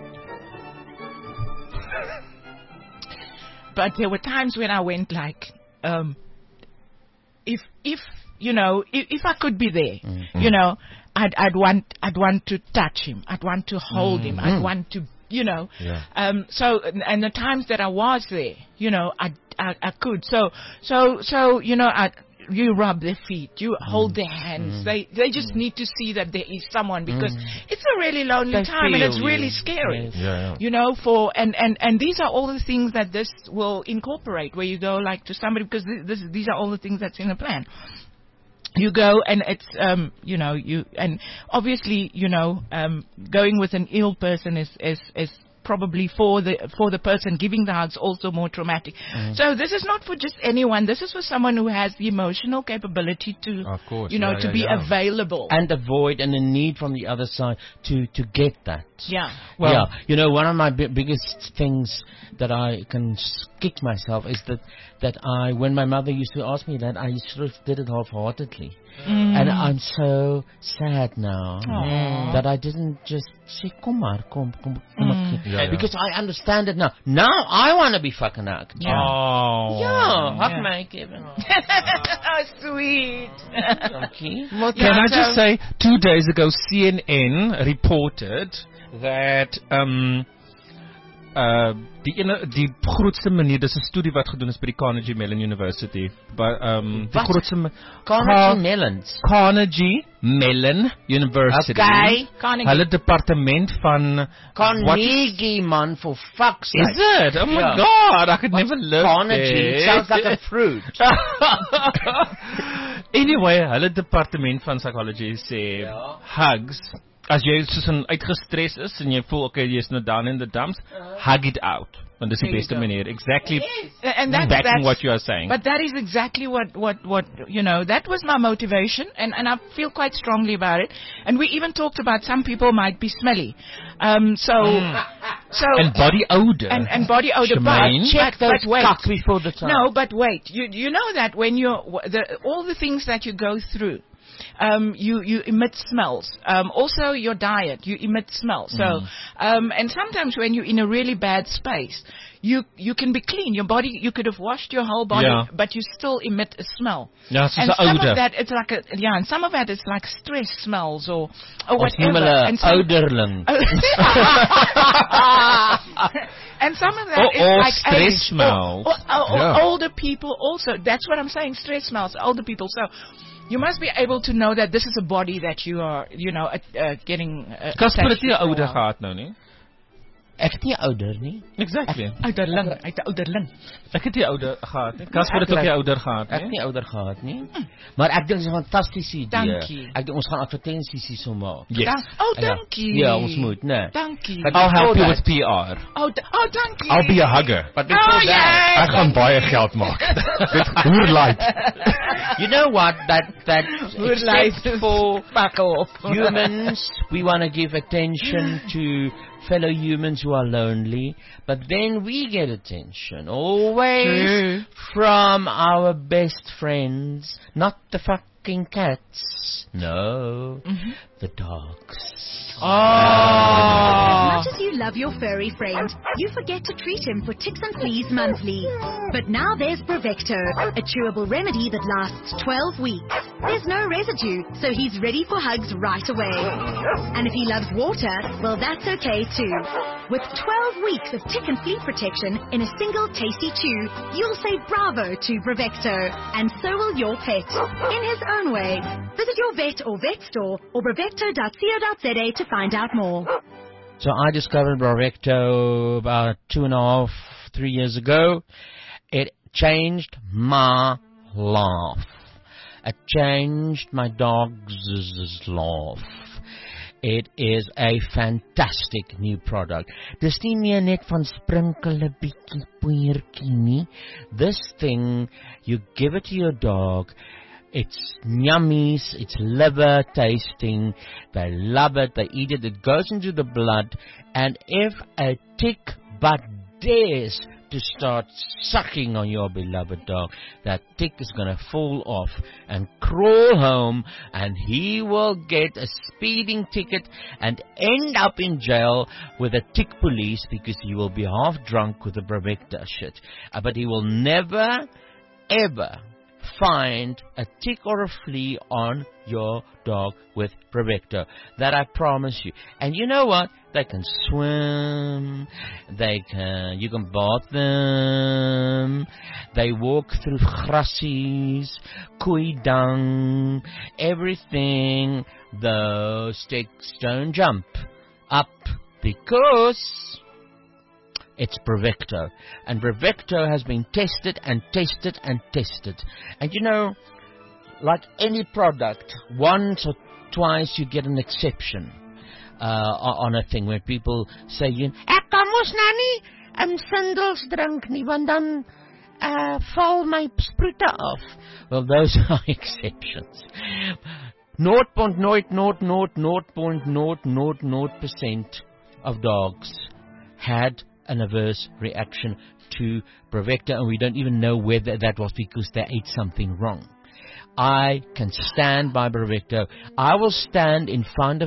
But there were times when I went like, um, if, if, you know, if, if I could be there, Mm. you know, I'd, I'd want, I'd want to touch him. I'd want to hold him. I'd Mm. want to, you know, Yeah. um, so, and and the times that I was there, you know, I, I, I could. So, so, so, you know, I, you rub their feet, you hold their hands. They, they just need to see that there is someone, because it's a really lonely They time and it's feel really you. scary. Yes. Yeah, yeah. You know, for, and, and, and these are all the things that this will incorporate, where you go like to somebody, because this, this, these are all the things that's in the plan. You go and it's, um, you know, you, and obviously, you know, um, going with an ill person is, is, is probably for the, for the person giving the hugs also more traumatic. So this is not for just anyone. This is for someone who has the emotional capability to, Of course, you know, yeah, to yeah, be yeah. available. And avoid and the need from the other side to, to get that. Yeah. Well- yeah, you know, one of my bi- biggest things that I can s- kick myself is that that I, when my mother used to ask me that, I sort of did it half-heartedly, and I'm so sad now Aw. that I didn't just say, "Kom maar, kom, kom, kom maar." Yeah, yeah. Because I understand it now. Now I want to be fucking hugged. Yeah. Oh. Yeah, hug Yeah. me, Kevin. Oh, sweet. Okay. Can I just say, two days ago, C N N reported that um, uh die ene die grootste manier, dis 'n studie wat gedoen is by die Carnegie Mellon University. By um die Wat? grootste Carnegie Mellons. Carnegie Mellon University. Okay. Carnegie. Hulle departement van Carnegie, man, for fuck's Is sake. it? Oh my Yeah. god, I could never live Carnegie, it sounds like a fruit. Anyway, hulle departement van psychology sê Ja. hugs. As jy soos 'n uitgestres is en jy voel okay, jy's nou down in the dumps, hug it out. Want dis die There you beste go. manier. Exactly And that, backing that's, what you are saying. But that is exactly what, what, what, you know, that was my motivation, and, and I feel quite strongly about it. And we even talked about some people might be smelly. Um, so, so. And body odor. And, and body odor. Shemaine? But, Check but, those but wait. cock before the time. No, but wait. You, you know that when you're, the, all the things that you go through, Um, you, you emit smells. Um, also your diet, you emit smells. So, um, and sometimes when you're in a really bad space, you, you can be clean. Your body, you could have washed your whole body, Yeah. but you still emit a smell. Ja, soos And 'n some odor. of that, it's like a, yeah, and some of that is like stress smells or, or Ons noem whatever. hulle And some, ouderling. and some of that Or- is or like stress age. smells. Or, or, or Yeah. older people also. That's what I'm saying. Stress smells. Older people. So you must be able to know that this is a body that you are, you know, uh, uh, getting. Uh, Kasper het attached nie 'n to for a ouder while. gehad nou nie. Ek het nie ouder nie. Exactly. Ouderling, uit die ouderling. Ek het nie ouder gehad nie. Kasper het ook nie ouder gehad Ek het nie. nie ouder gehad nie. Maar ek dink dit is 'n fantastiese idee. Dankie. Ek dink ons gaan advertensies hierso maak. Yes. Dan- oh, Ja. dankie. Ja, ons moet, né? Dankie. But I'll help you before with P R. Oh, da- oh, dankie. I'll be a hugger. But before Oh, that, Ek gaan baie geld maak. Dit hoor light. you know what? That that Hoe lyk except for Pakkel op. humans, we want to give attention to fellow humans who are lonely, but then we get attention always True. from our best friends, not the fucking cats. No, the dogs. Oh. As much as you love your furry friend, you forget to treat him for ticks and fleas monthly. But now there's Bravecto, a chewable remedy that lasts twelve weeks. There's no residue, so he's ready for hugs right away. And if he loves water, well, that's okay too. With twelve weeks of tick and flea protection in a single tasty chew, you'll say bravo to Bravecto, and so will your pet. In his own way. Visit your vet or vet store or bravecto dot co dot za to find out more. So I discovered Bravecto about two and a half, three years ago. It changed my life. It changed my dog's life. It is a fantastic new product. Dis nie meer net van sprinkel 'n bietjie poeiertjie nie. This thing, you give it to your dog. It's yummies, it's liver tasting, they love it, they eat it, it goes into the blood, and if a tick but dares to start sucking on your beloved dog, that tick is going to fall off and crawl home, and he will get a speeding ticket and end up in jail with the tick police because he will be half drunk with the Bravecto shit. Uh, but he will never, ever find a tick or a flea on your dog with Bravecto. That I promise you. And you know what? They can swim. They can. You can bath them. They walk through grassies, koei dung, everything. Those ticks don't jump up because it's Bravecto. And Bravecto has been tested and tested and tested. And you know, like any product, once or twice you get an exception uh, on a thing where people say, you know, ek kan mos nou nie um, sindels drink nie, want dan uh, val my sproete af. Well, those are exceptions. zero point zero zero zero zero point zero zero zero percent of dogs had an adverse reaction to Bravecto, and we don't even know whether that was because they ate something wrong. I can stand by Bravecto. I will stand in front of...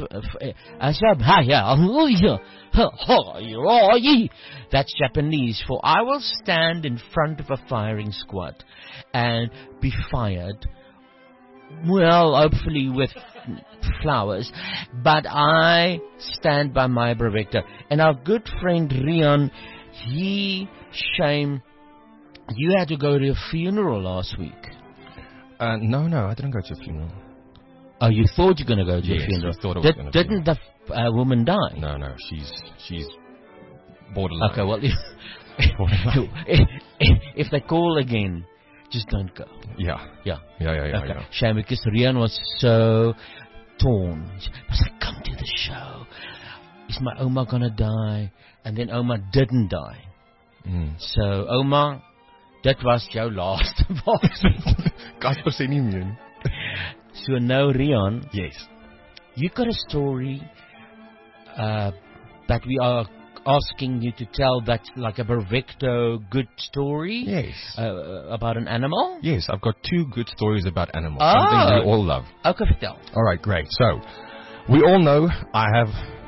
That's Japanese for I will stand in front of a firing squad and be fired. Well, hopefully with flowers. But I stand by my Bravecto. And our good friend Rian He, shame, you had to go to a funeral last week. Uh, no, no, I didn't go to a funeral. Oh, you thought you were going to go to Yes, a funeral? I thought I was Did, gonna Didn't the uh, woman die? No, no, she's she's borderline. Okay, well, if, if, if, if they call again, just don't go. Yeah, Yeah. yeah, yeah, yeah. Okay. yeah. Shame, because Rian was so torn. She was like, come to the show. Is my Oma going to die? And then Oma didn't die. Mm. So, Oma, dit was jou laaste was. Casper sê nie meer. So now, Rian, Yes. you got a story uh, that we are asking you to tell that's like a Brevecto good story? Yes. Uh, about an animal? Yes, I've got two good stories about animals. Oh. Something we all love. Okay, vertel. All right, great. So, we all know I have...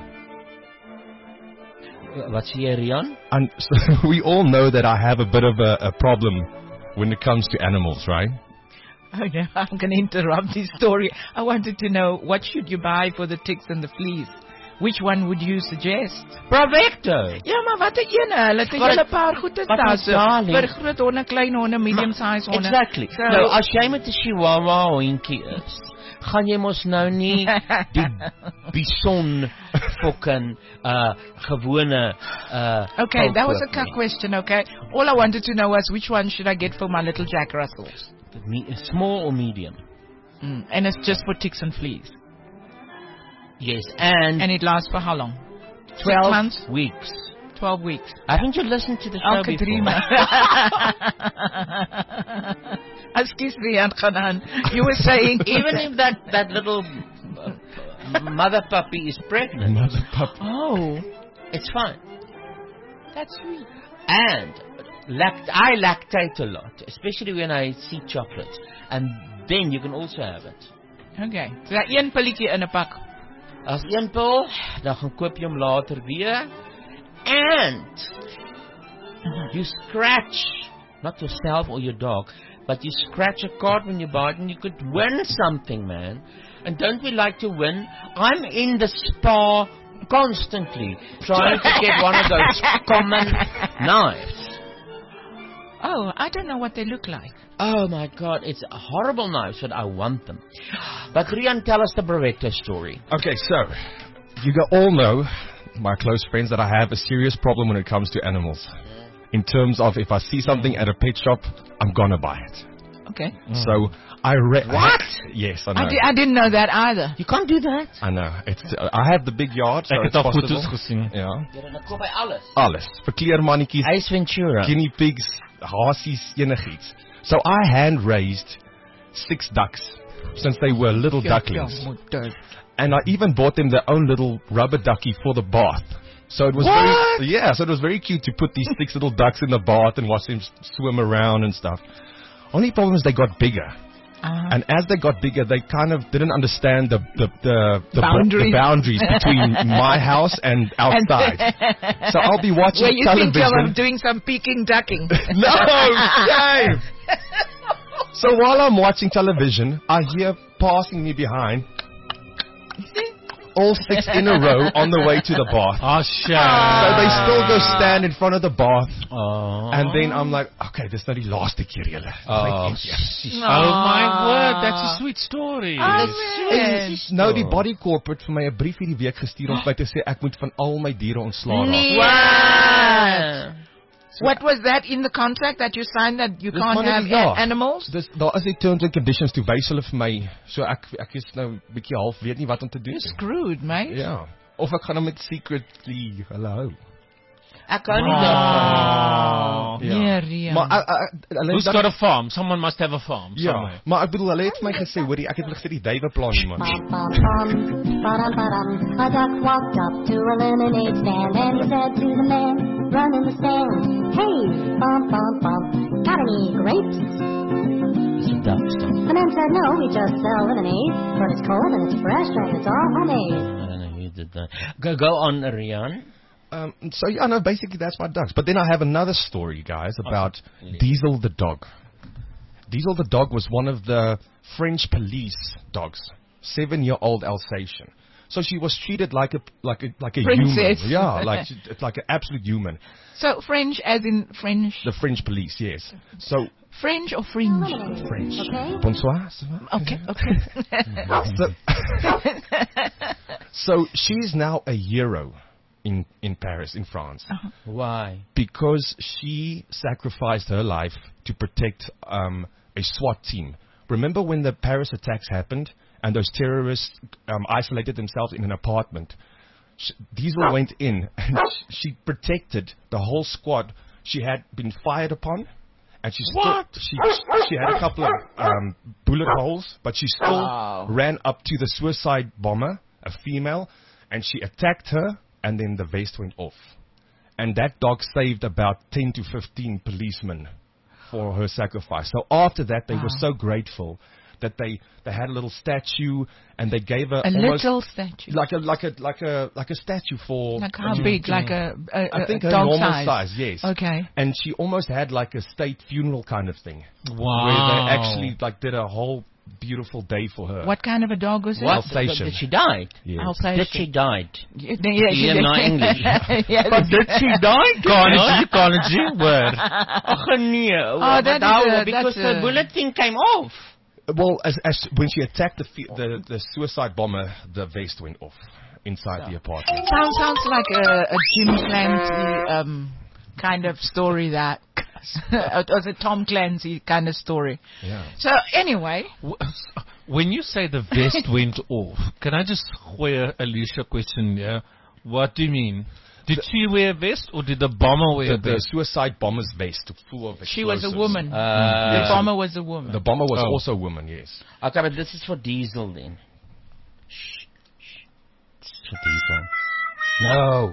Wat sê jy, Rian? And so we all know that I have a bit of a, a problem when it comes to animals, right? Oh, no, I'm going to interrupt this story. I wanted to know, what should you buy for the ticks and the fleas? Which one would you suggest? Brevecto! Ja, maar wat het ene? Hulle het 'n Wat hele het- paar goedes wat daar. is darling? Vir groot honde, klein honde, medium size honde. Exactly. So, Nou, as jy met 'n Chihuahua hondjie is, gaan jy mos nou nie die bison fucking uh gewone uh okay, that was a koop quick question, okay? All I wanted to know was which one should I get for my little Jack Russells? nie. Me- small or medium? Mm. And it's just for ticks and fleas. Yes, and, And it lasts for how long? twelve Six months? weeks. Twelve weeks. Haven't you listened to the show Elke before? drie maanden. Excuse me, Aunt Hanan. You were saying Even if that, that little uh, mother puppy is pregnant, Mother pup. Oh, it's fine. that's sweet. And lact- I lactate a lot, especially when I see chocolate. And then you can also have it. Okay. So dat een pilletjie in 'n pak. As een pil, dan gaan koop jy hom later weer. And you scratch, not yourself or your dog, but you scratch a card when you buy it and you could win something, man. And don't we like to win? I'm in the spa constantly trying to get one of those common knives. Oh, I don't know what they look like. Oh my God, it's horrible knives, but I want them. But Rian, tell us the Brevecto story. Okay, so, you go- all know, my close friends, that I have a serious problem when it comes to animals. In terms of if I see something at a pet shop, I'm gonna buy it. Okay. So, I re- What? Yes, I know. I, di- I didn't know that either. You can't do that. I know. It's, uh, I have the big yard, so Ek it's het al possible. foto's gesien. Ja. Jy dan koop hy alles. Alles. Vir kleermannetjies, Ace Ventura. guinea pigs, hasies, enigiets. So I hand raised six ducks since they were little ducklings. And I even bought them their own little rubber ducky for the bath. So it was What? very, yeah, so it was very cute to put these six little ducks in the bath and watch them s- swim around and stuff. Only problem is they got bigger. Uh-huh. And as they got bigger, they kind of didn't understand the the the, the, Boundaries. the boundaries between my house and outside. So I'll be watching Where you think television. you're doing some peeking ducking. No, Dave! So while I'm watching television, I hear passing me behind all six in a row on the way to the bath. Oh, So they still go stand in front of the bath, Oh. and then I'm like, okay, dis nou die laaste keer julle. Oh, Oh my word, that's a sweet story. Oh, En nou die body corporate vir my 'n brief hierdie week gestuur om vir my te sê ek moet van al my diere ontslaa raak. Nee. Wow. What was that in the contract that you signed that you Dis can't maar net have die dag. a- animals? Dis daar is die terms and conditions toe wys hulle vir my. So ek ek is nou bietjie half weet nie wat om te doen. You're screwed, mate. Ja. Of ek gaan hom met secretly hulle hou. Ek hou nie daarvan. Oh. Ja. Nee, Rian. Maar uh, uh, hulle Who's het got dan- a farm? Someone must have a farm. Ja, somewhere. maar ek bedoel hulle het vir my gesê, hoorie, ek het hulle gesê die duiwe plan nie man. Bum, bum, bum, ba-dum, ba-dum. A duck walked up to a lemonade stand and he said to the man running the stand, "Hey, bum, bum, bum, got any grapes?" The man said, "No, we just sell lemonade, but it's cold and it's fresh and it's all homemade." I don't know who did that. Go, go on, Rian. Um, so yeah, no, basically that's my ducks. But then I have another story, guys, about Diesel the dog. Diesel the dog was one of the French police dogs, seven-year-old Alsatian. So she was treated like a like a like a Princess. human. Yeah, like she- like an absolute human. So French, as in French. The French police, yes. So French or fringe? French. Okay. Bonsoir. ça va? Okay, okay. So, so she's now a hero in in Paris, in France, Why? because she sacrificed her life to protect um, a SWAT team. Remember when the Paris attacks happened and those terrorists um, isolated themselves in an apartment? Sh- Diesel went in and sh- she protected the whole squad. She had been fired upon, and she still What? she she had a couple of um, bullet holes, but she still Wow. ran up to the suicide bomber, a female, and she attacked her, and then the vest went off. And that dog saved about ten to fifteen policemen for her sacrifice. So after that, they were so grateful that they, they had a little statue, and they gave her A almost little statue. like a like a like a like a statue for Like how big? Like a, a, a I think a her dog normal size. size, yes. Okay. And she almost had like a state funeral kind of thing, Wow. where they actually like did a whole beautiful day for her. What kind of a dog was it? What? Alsatian. Did she died? Yes. Alsatian. Did she died? Yeah, yeah, You have no English. yes. But did she die? Carnegie, Carnegie, where? Ach nee. Oh, that but how- is a- because that's the a- bullet thing came off. Well, as, as when she attacked the, fe- the the suicide bomber, the vest went off inside the apartment. Sounds sounds like a, a Jim Clancy um, kind of story that. It was a Tom Clancy kind of story. Yeah. So anyway, W- When you say the vest went off, can I just wear Alicia question here? What do you mean? Did she wear a vest or did the bomber wear The, a the vest? suicide bomber's vest full of explosives. she was a woman. Uh, the Yes. bomber was a woman. The bomber was Oh. also a woman, yes. Okay, but this is for Diesel then. Shh, shh. This is for Diesel. No.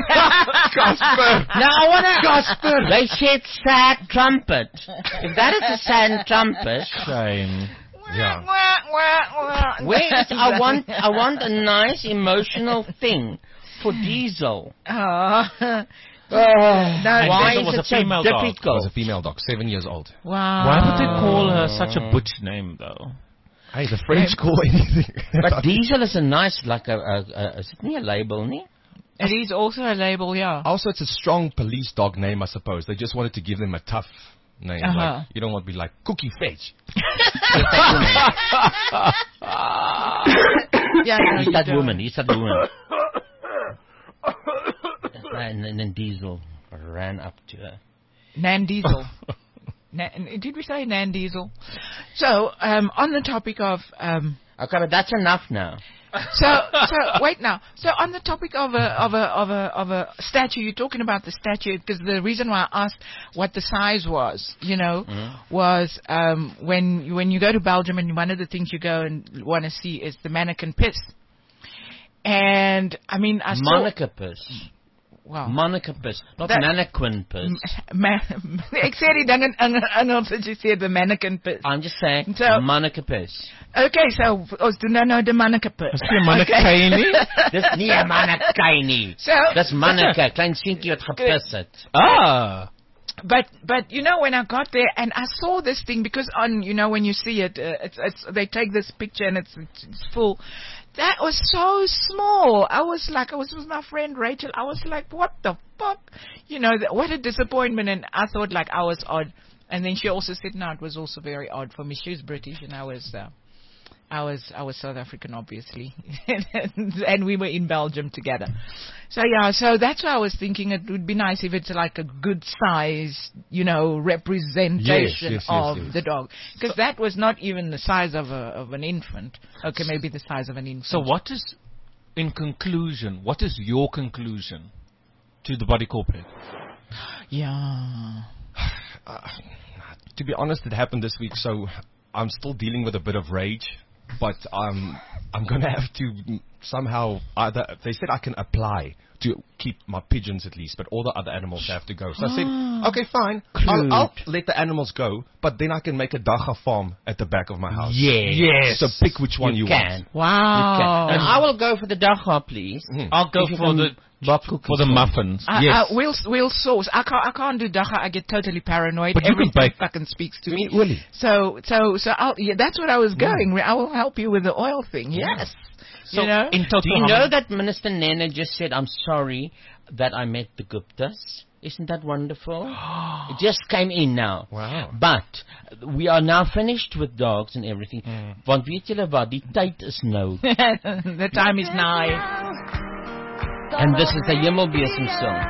Casper! Now I wanna. Casper. They said sad trumpet. If that is a sad trumpet, Shame. Yeah. where is I want? I want a nice emotional thing for Diesel. Oh. Oh, No, why Diesel is was it a so female dog. It was difficult? a female dog, seven years old. Wow. Why would they call her such a butch name, though? Hey, the French call anything. But Diesel is a nice, like a, a, a is it not a label, ne? It is also a label, yeah. Also, it's a strong police dog name, I suppose. They just wanted to give them a tough name. Uh-huh. Like, you don't want to be like Cookie Fetch. Yeah, no, He's you that don't. woman. He's that woman. and, and then Diesel ran up to her. Nan Diesel. Nan, did we say Nan Diesel? So, um, on the topic of... Um, Okay, but that's enough now. so, so wait now. So, on the topic of a of a of a of a statue, you're talking about the statue because the reason why I asked what the size was, you know, Mm-hmm. was um, when you, when you go to Belgium and one of the things you go and want to see is the mannequin piss. And I mean, I saw. Monica piss. Wow. Monica piss. Not That- mannequin piss. Ma- ek sê die ding in in Engels dat jy sê the mannequin piss. I'm just saying, So- Monica piss. Okay, so ons doen nou nou die mannequin piss. Is die mannequin nie? Dis nie 'n mannequin nie. So, Dis manneke, klein seentjie wat gepis het. Ah. But but you know when I got there and I saw this thing because on you know when you see it uh, it's it's they take this picture and it's it's full. That was so small. I was like I was with my friend Rachel. I was like what the fuck, you know that, what a disappointment. And I thought like I was odd. And then she also said no, it was also very odd for me. She was British and I was. Uh, I was I was South African, obviously, and we were in Belgium together. So yeah, so that's why I was thinking it would be nice if it's like a good size, you know, representation Yes, yes, yes, of yes. the dog, because that was not even the size of a of an infant. Okay, maybe the size of an infant. So what is, in conclusion, what is your conclusion to the body corporate? Yeah. Uh, to be honest, it happened this week, so I'm still dealing with a bit of rage. But um, I'm going to have to somehow either... They said I can apply to keep my pigeons at least, but all the other animals have to go. So I said, okay, fine. I'll, I'll let the animals go, but then I can make a dagga farm at the back of my house. Yes. Yes. So pick which one you, You can. want. Wow. And I will go for the dagga, please. Mhm. I'll go If you for can the bake cookies for the me. muffins. I, yes. I, we'll we'll source. I can't I can't do dagga. I get totally paranoid. But you can Everything bake. fucking speaks to me. Really? So so so I'll, yeah, that's what I was going. I will help you with the oil thing. Yes. So you know? in total, Do you how know many- that Minister Nene just said, I'm sorry that I met the Guptas? Isn't that wonderful? It just came in now. Wow. But we are now finished with dogs and everything. Mm. Want weet julle wat? Die tyd is nou. The time is nigh. And this is the Hemelbesem song.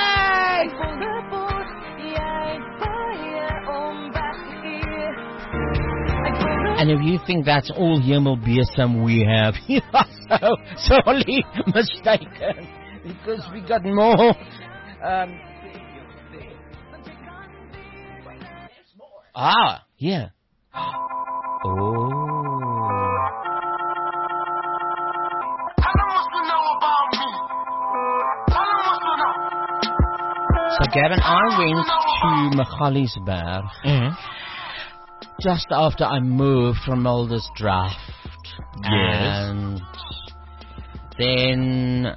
And if you think that's all Hemelbesem we have, you are so sorely mistaken. Because we got more. Um, ah, yeah. Oh. So Gavin, I went to Magaliesberg Mhm. just after I moved from Muldersdraft. Yes. And then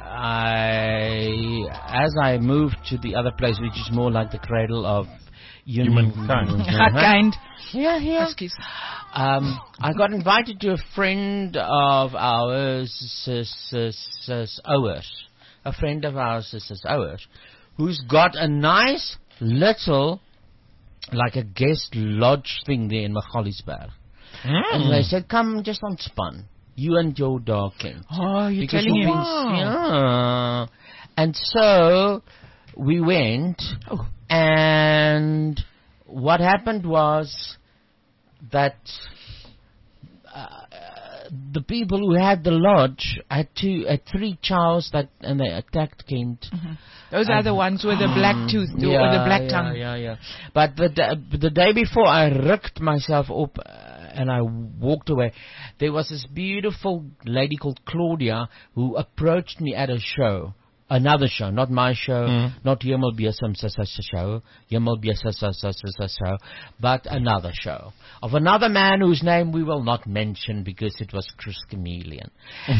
I, as I moved to the other place, which is more like the cradle of human Humankind. Kind. Yeah, yeah. Excuse. Um, I got invited to a friend of ours, sis, sis, sis Owers, a friend of ours, sis, sis Owers, who's got a nice little, like a guest lodge thing there in Magaliesberg. Mm. And they said, come just ontspan, you and your dog Kent. Oh, you're Because telling we've him. been- yeah. And so we went, Oh. and what happened was that uh, the people who had the lodge had two, had three chows that, and they attacked Kent. Those are the ones with the black tooth the- or the black yeah, tongue. Yeah, yeah. But the, the, the day before I ricked myself up uh, and I walked away, there was this beautiful lady called Claudia who approached me at a show. Another show, not my show, Mm. not Hemelbesem's show, Hemelbesem's show, but another show of another man whose name we will not mention because it was Chris Chameleon.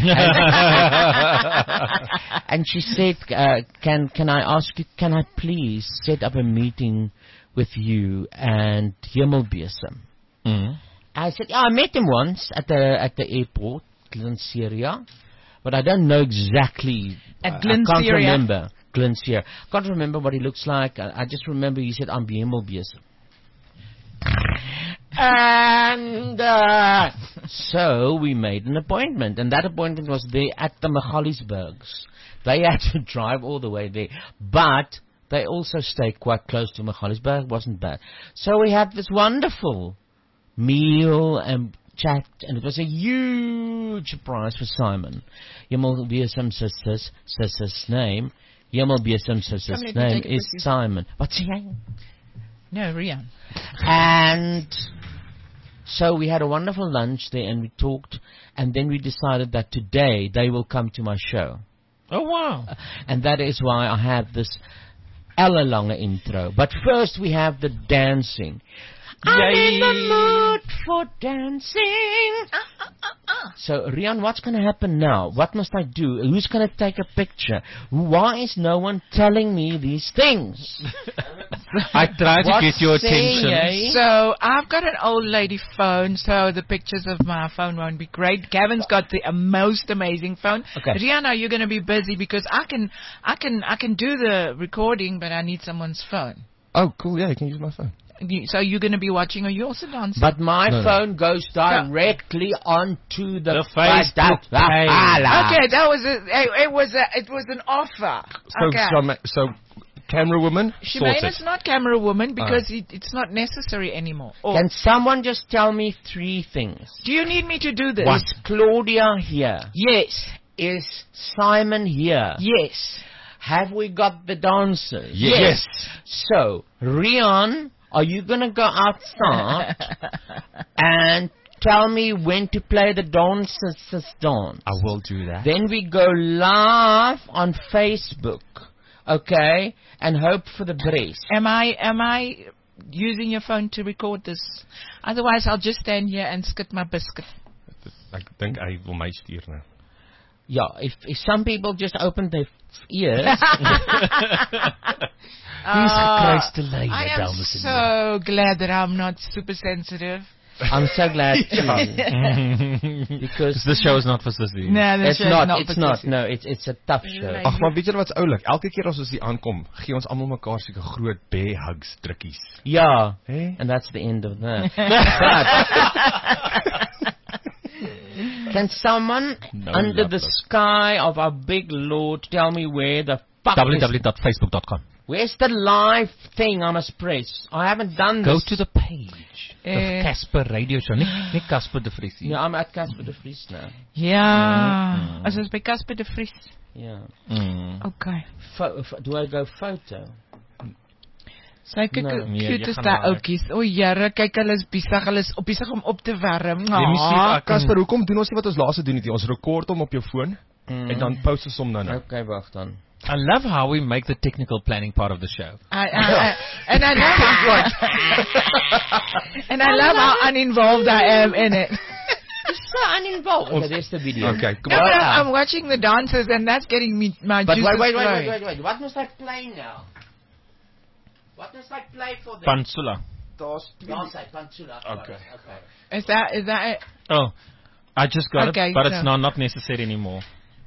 And she said, uh, "Can can I ask you? Can I please set up a meeting with you and Hemelbesem?" Mm. I said, "Yeah, I met him once at the at the airport, Glenseria, but I don't know exactly. At I- I can't Glenseria? remember Glenseria. Can't remember what he looks like. I, I just remember he said, I'm Hemelbesem." And uh, so we made an appointment, and that appointment was there at the Magaliesbergs. They had to drive all the way there, but they also stayed quite close to Magaliesberg. Wasn't bad. So we had this wonderful meal and chat, and it was a huge surprise for Simon. Hemelbesem's sister's sister's name, Hemelbesem's sister's Come, let me name take it is with you. Simon. What's he name? No, Rian. And so we had a wonderful lunch there, and we talked, and then we decided that today they will come to my show. Oh, wow. And that is why I have this ellenlange intro. But first we have the dancing. I'm in the mood for dancing. So, Rian, what's going to happen now? What must I do? Who's going to take a picture? Why is no one telling me these things? I try to What get your say attention. ye? So I've got an old lady phone, so the pictures of my phone won't be great. Gavin's got the uh, most amazing phone. Okay. Rian, are you going to be busy? Because I can, I can, I can do the recording, but I need someone's phone. Oh, cool. Yeah, you can use my phone. You, so you're going to be watching, or you also dancing? But my No, no. phone goes directly onto the, The Facebook Facebook page. Okay, that was a, it, it was a, it was an offer. So, okay. so, ma- so camera woman, Shemaine sorted. is not camera woman because it, it's not necessary anymore. Or, Can someone just tell me three things? do you need me to do this? Is Claudia here? Yes. Is Simon here? Yes. Have we got the dancers? Yes. So, Rian, are you going to go outside and tell me when to play the dancers dance? I will do that. Then we go live on Facebook, okay? And hope for the best. Am I am I using your phone to record this? Otherwise, I'll just stand here and skit my biscuit. Ek dink hy wil my stuur nou. Yeah, if, if some people just open their ears. Uh, Who's gekruiste lyne, I am dames en here? so glad that I'm not super sensitive. I'm so glad too. Because this show is not for sissies. Nee, this It's show is not, not it's for not, sissies. no, it's it's a tough show. Ag, maar weet julle wat's oulik? Elke keer as ons hier aankom, gee ons almal mekaar seker groot bear hugs drukkies. Yeah, Hey? and that's the end of that. But can someone No, under love the this. sky of our big Lord tell me where the fuck w is, w w dot facebook dot com. where's the live thing I must press? I haven't done Go this. to the page. Eh. The Casper radio show. Nie, nie Casper de Vries. Yeah, I'm at Casper de Vries now. Ja, as ons by Casper de Vries. Yeah. Mm. Okay. Fo- fo- do I go photo? Sy kyk No, hoe nee, cute jy is gaan daai raai. oudjies. O Here, kyk hulle is besig, hulle is op besig om op te warm. Let me see if I Ah, can- Casper, hoekom doen ons nie wat ons laas gedoen het nie? Ons rekord hom op jou foon Mm. en dan post ons hom nou nou. Okay, wacht dan. I love how we make the technical planning part of the show. I, I, I, and I love how and I love how uninvolved I am in it. So uninvolved. Okay, there's the video. Okay, kom No, maar. but I'm, I'm watching the dancers and that's getting me my But juices wait, wait, wait, flowing. wait, wait, wait. What must I play now? What must I play for them? Pansula. Daar's Don't say Pantula. Okay. Okay. Is that is that it? Oh, I just got Okay, it, but so- it's not, not necessary anymore.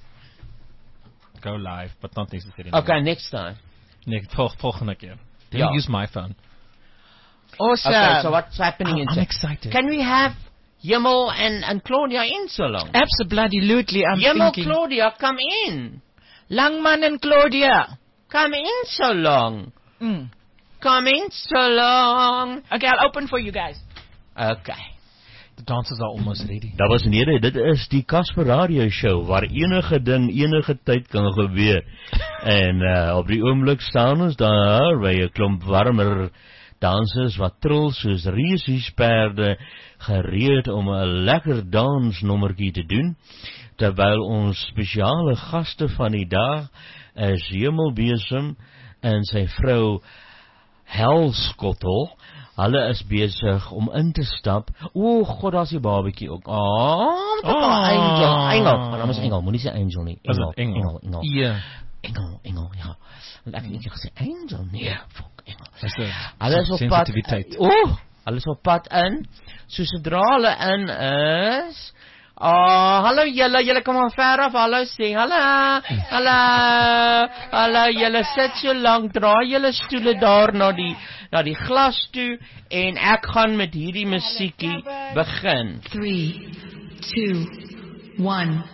Go live, but not necessary anymore. Okay, next time. Nee, vol, volgende keer. Then Ja. use my phone. Awesome. Okay, so what's happening I'm, in I'm Sa- excited. Can we have Yimmel and, and Claudia in so long? Absolutely, I'm Yimmel, thinking. Claudia, come in. Langman and Claudia. Come in so long. Mm. Come in so long. Okay, I'll open for you guys. Okay. The dancers are almost ready. Dames en here, dit is die Casper Radio Show waar enige ding enige tyd kan gebeur. En uh, op die oomblik staan ons daar by 'n klomp warmer dansers wat trol soos reisiesperde gereed om 'n lekker dansnommertjie te doen. Terwyl ons spesiale gaste van die dag is Hemelbesem en sy vrou Helskottel. Hulle is besig om in te stap. O god, daar's die babatjie ook. Ah, oh, Oh. Angel, Engel. Maar naam is Engel, moenie sê Angel nie. Is Engel, het Engel? Engel, Engel. Ja. Engel, Engel, ja. Want ek het net gesê Angel, nee, fuck Engel. Dis 'n Hulle is op pad. sensitiwiteit. Oeh, hulle is op pad in. So sodra hulle in is, ah, hallo julle, julle kom maar ver af. Hallo sê, hallo. Hallo. Hallo, julle sit so lank, draai julle stoele daar na die na die glas toe en ek gaan met hierdie musiekie begin. Three, two, one.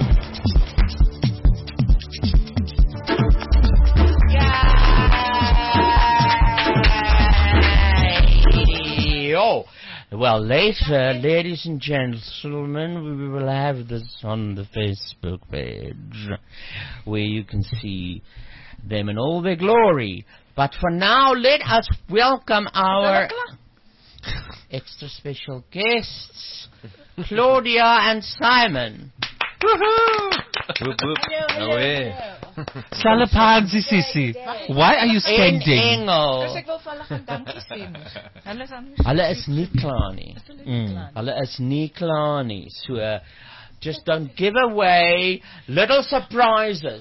Yo. Well, later, ladies and gentlemen, we will have this on the Facebook page, where you can see them in all their glory. But for now, let us welcome our extra special guests, Claudia and Simon. Whoop, whoop. Away. Salapansi Sisi. Why are you En standing? Engel. Ek wil vir hulle gaan dankie sê mos. Hulle is aan Hulle is nie klaar nie. Mm. Hulle is nie klaar nie. So, uh, just don't give away little surprises.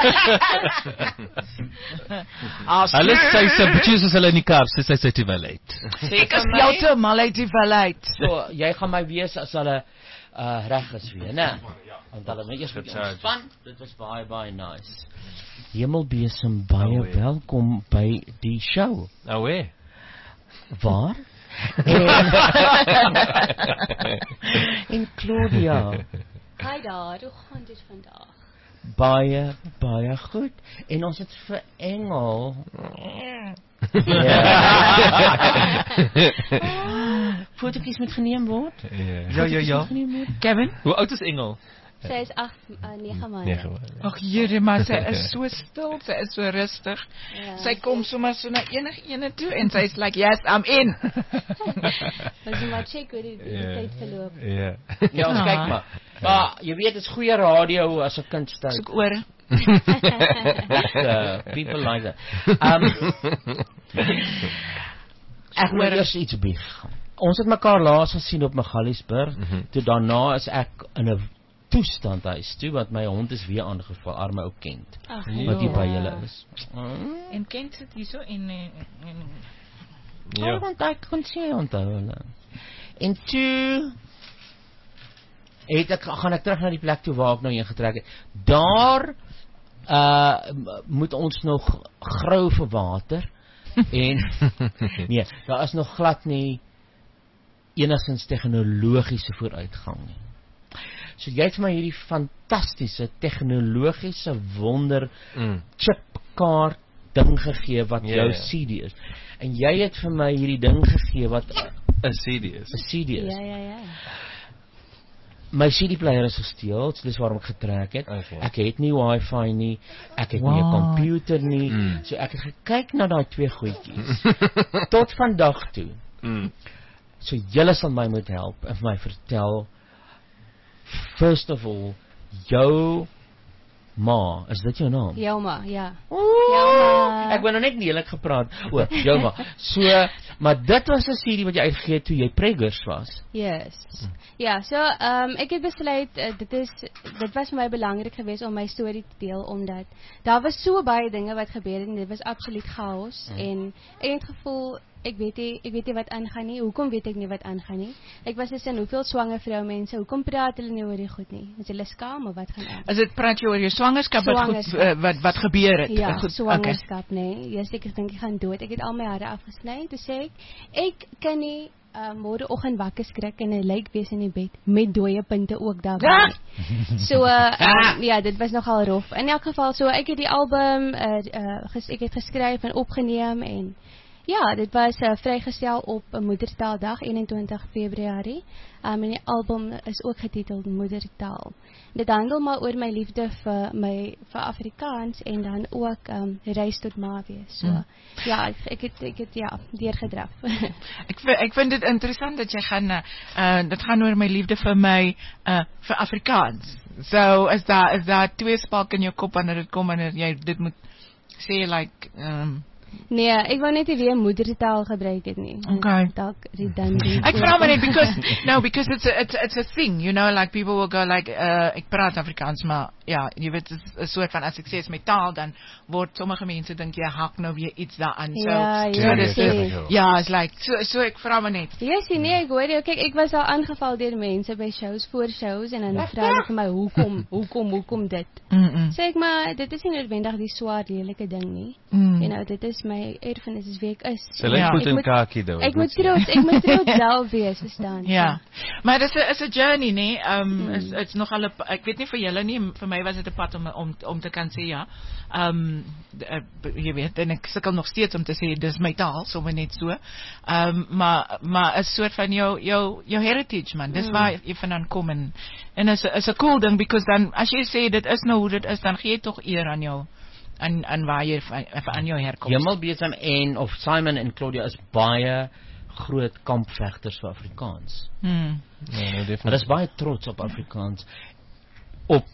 Hulle sê sy betjies as hulle in die Kaap, sê sy sy te wel uit. Sê Ek is vir my, heeltemal uit die verleid. so, jy gaan my wees as hulle uh, reg is weer, né? Want hulle moet eers met ontspan. Dit was baie baie nice. Hemelbesem, baie Oh, ja. welkom by die show. Away. Waar? En, en Claudia, Hi daar, hoe gaan dit vandag? baie baie goed. En ons het vir Engel. Fotootjies moet geneem word. Ja, ja, ja. Geneem word. Kevin? Hoe oud is Engel? Sy is agt, uh, nege maande. nege maande. Ag Here, maar sy is so stil, sy is so rustig. Ja. Sy kom sommer so na enige ene toe en sy's like, "Yes, I'm in." Ons moet maar check hoe die, die Ja. tyd verloop. Ja. Ja, ons Ah. kyk maar. Maar jy weet, dit is goeie radio as 'n kind stel. Soek ore. uh, people like that. Um, ek moet eers iets bieg. Ons het mekaar laas gesien op Magaliesburg. Mhm. Toe daarna is ek in 'n toestand huis toe, want my hond is weer aangeval, arme ou Kent, Ag, wat hier ja. by julle is. Mm. En Kent sit hierso en en, en Ja. Want ek kon sê onthou hulle. En toe het ek, gaan ek terug na die plek toe waar ek nou heen getrek het. Daar uh, moet ons nog grou vir water. En nee, daar is nog glad nie enigstens tegnologiese vooruitgang nie. So jy het vir my hierdie fantastiese tegnologiese wonder mm. chipkaart ding gegee wat yeah, jou C D is. En jy het vir my hierdie ding gegee wat 'n C D is. 'n C D is. Ja, ja, ja. My C D-player is gesteel, so dis waarom ek getrek het. Okay. Ek het nie wifi nie, ek het What? nie 'n komputer nie, mm. so ek het gekyk na daai twee goedjies. Tot vandag toe. Mm. So julle sal my moet help en my vertel, first of all, jou ma, is dit jou naam? Jelma, ja. Jelma. Ek wou nou net nie eerlik gepraat. O, Jelma. So, maar dit was 'n C D wat jy uitgegee toe jy preggers was. Yes. Ja, so ehm um, ek het besluit uh, dit is dit was vir my belangrik geweest om my storie te deel omdat daar was so baie dinge wat gebeur het en dit was absoluut chaos mm. en ek het gevoel ek weet nie ek weet nie wat aangaan nie. Hoekom weet ek nie wat aangaan nie? Ek was dus in hoeveel swanger vroumense, hoekom praat hulle nie oor die goed nie? Is hulle skaam of wat gaan aan? Is dit praat jy oor jou swangerskap wat goed uh, wat wat gebeur het? Ja, goed, swangerskap okay. nee. Eers ek dink ek gaan dood. Ek het al my hare afgesny. Toe sê ek ek kan nie Uh, môreoggend wakker skrik en 'n lijk wees in die bed met dooie punte ook daarbey. So uh, uh, ja, dit was nogal rof. In elk geval, so ek het die album uh, uh, ges, ek het geskryf en opgeneem en ja, dit was uh, vrygestel op uh, Moedertaaldag eenentwintig Februarie. Um, en die album is ook getiteld Moedertaal. Dit handel maar oor my liefde vir my vir Afrikaans en dan ook um, reis tot ma wees. So hmm. ja, ek, ek het ek het ja, deurgedraf. ek ek vind dit interessant dat jy gaan uh, dit gaan oor my liefde vir my uh, vir Afrikaans. So is daar is daar twee spalke in jou kop wanneer dit kom en jy dit moet sê like um, nee, ek wou net nie weer moedertaal gebruik het nie. Okay. Dalk redundant. Ek vra maar net because no because it's a, it's it's a thing, you know, like people will go like uh, ek praat Afrikaans maar ja, jy weet dit is 'n soort van as ek sê is my taal dan word sommige mense dink jy hak nou weer iets daaraan. So ja, so ja, dis ja, it's like so so ek vra maar net. Ja, sien nee, ek hoor jy kyk ek was al aangeval deur mense by shows voor shows en dan vra hulle vir my hoekom hoekom hoekom dit. Mm -mm. Sê ek maar dit is nie noodwendig die swaar lelike ding nie. Mm. You know, dit is my erfenis is wie ek is. Sy lyk goed in kakie daai. Ek moet trots, ek moet trots self wees, verstaan. Ja. Maar dit is 'n is 'n journey, nee. Um is dit's nog al 'n ek weet nie vir julle nie, vir my was dit 'n pad om om om te kan sê ja. Um jy weet, en ek sukkel nog steeds om te sê dis my taal, sommer net so. Um maar maar 'n soort van jou jou jou heritage man. Dis mm. waar jy vandaan kom en en is is 'n cool ding because dan as jy sê dit is nou hoe dit is, dan gee jy tog eer aan jou en en waar jy aan jou herkoms. Hemelbesem en of Simon en Claudia is baie groot kampvegters vir Afrikaans. Hmm. Ja, nou definitief. Hulle is baie trots op Afrikaans. Op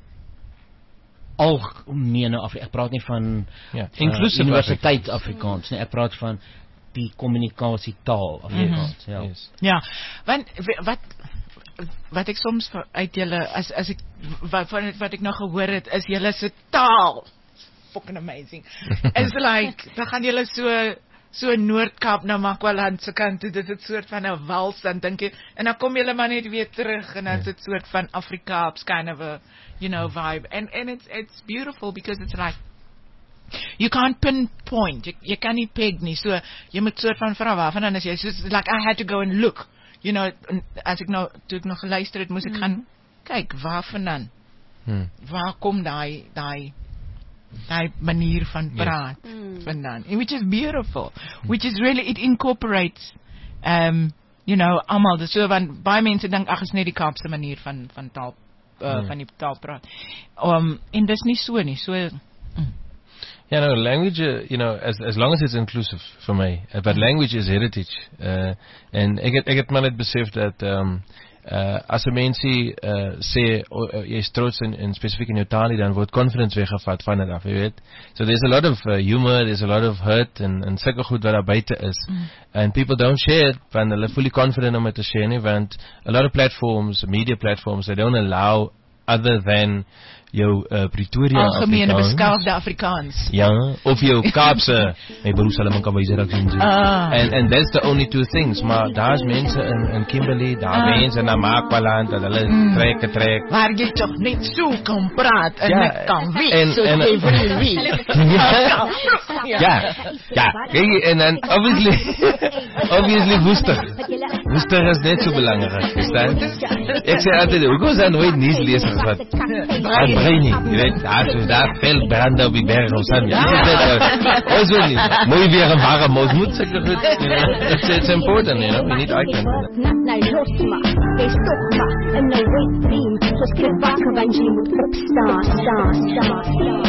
algemene Afrikaans. Ek praat nie van ja, inklusief uh, universiteit Afrikaans nie. Ek praat van die kommunikasietaal Afrikaans. Mm-hmm. Ja. Yes. Ja. Want wat wat ek soms uit julle as as ek wat wat ek nou gehoor het is julle se taal fucking amazing. It's like dan gaan julle so so Noord-Kaap na Makwaland se kant toe, dit is 'n soort van 'n wals dan dink jy en dan kom julle maar net weer terug en dan is dit soort van Afrikaans kind of a you know vibe and and it's it's beautiful because it's like you can't pinpoint jy, jy kan nie peg nie so jy moet soort van vra waarvan dan is jy so like I had to go and look you know as ek nou toe ek nog geluister het moes ek mm. gaan kyk waarvan dan hmm. waar kom daai daai daai manier van praat yes. mm. vandaan which is beautiful which is really it incorporates um you know almal dis so van baie mense dink ag is net die Kaapse manier van van taal uh, yeah. van die taal praat um en dis nie so nie so mm. yeah no language uh, you know as as long as it's inclusive for me uh, but language is heritage uh, en ek het ek het maar net besef dat um Uh, as 'n mensie uh, sê oh, uh, jy is trots in, in spesifiek in jou taal dan word confidence weggevat van dit af, jy weet. So there's a lot of uh, humor, there's a lot of hurt en en sulke goed wat daar buite is. Mm. And people don't share it, want hulle fully confident om dit te share nie, want a lot of platforms, media platforms, they don't allow other than jou uh, Pretoria Algemene Afrikaans. beskaafde Afrikaans. Ja, of jou Kaapse, my broer sal hom kan wys dat doen. Ah. And and that's the only two things, maar daar's mense in in Kimberley, daar Ah. mense na Makwaland dat hulle Mm. trek trek. Waar jy toch net so kan praat en Ja, ek kan weet en- so en- jy wil weet. Ja, ja, kijk, en dan obviously, obviously woester. Woester is net so belangrik, verstaan? Ek sê altyd, hoekom is daar nooit nuuslesers wat wat brei nie, jy weet, daar is daar veel brande op die berg ons aan. Ons wil nie, mooi weer en warm, ons moet seker goed, you know, it's, it's important, you know, we need icons. Nou los maar, wees toch maar in een wet dream. Soos klik wakker want jy moet opstaan, staan, staan,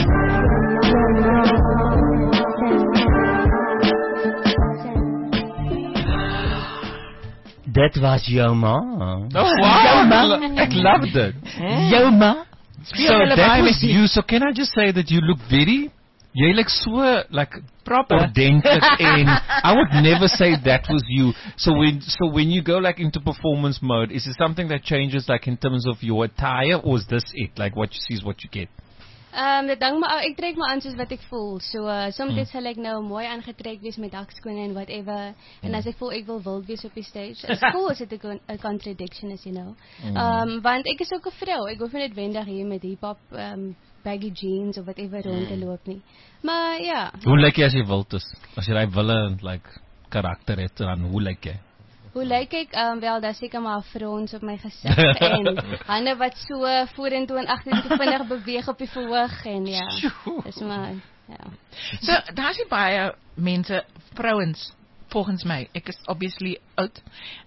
Dit was jou ma. Oh, wow, ek love it. Jou ma. So that was you. So can I just say that you look very, jy lyk so like proper. Ordentlik en I would never say that was you. So when so when you go like into performance mode, is it something that changes like in terms of your attire, or is this it? Like what you see is what you get? Ehm dit hang maar ek trek maar aan soos wat ek voel. So uh, soms mm. sal ek nou mooi aangetrek wees met hakskoene en whatever. Mm. En as ek voel ek wil wild wees op die stage, is cool as dit 'n con- 'n contradiction is, you know. Ehm mm. um, want ek is ook 'n vrou. Ek hoef nie noodwendig hier met hip-hop um, baggy jeans of whatever mm. rond te loop nie. Maar ja. Hoe lyk jy as jy wild is? As jy daai wille like karakter het, dan hoe lyk jy? Hoe lyk ek? Um, wel, daar seker maar 'n frons op my gesig en hande wat so vorentoe en agtertoe vinnig beweeg op die verhoog en ja. Dis maar ja. So daar's nie baie mense, vrouens volgens my. Ek is obviously oud.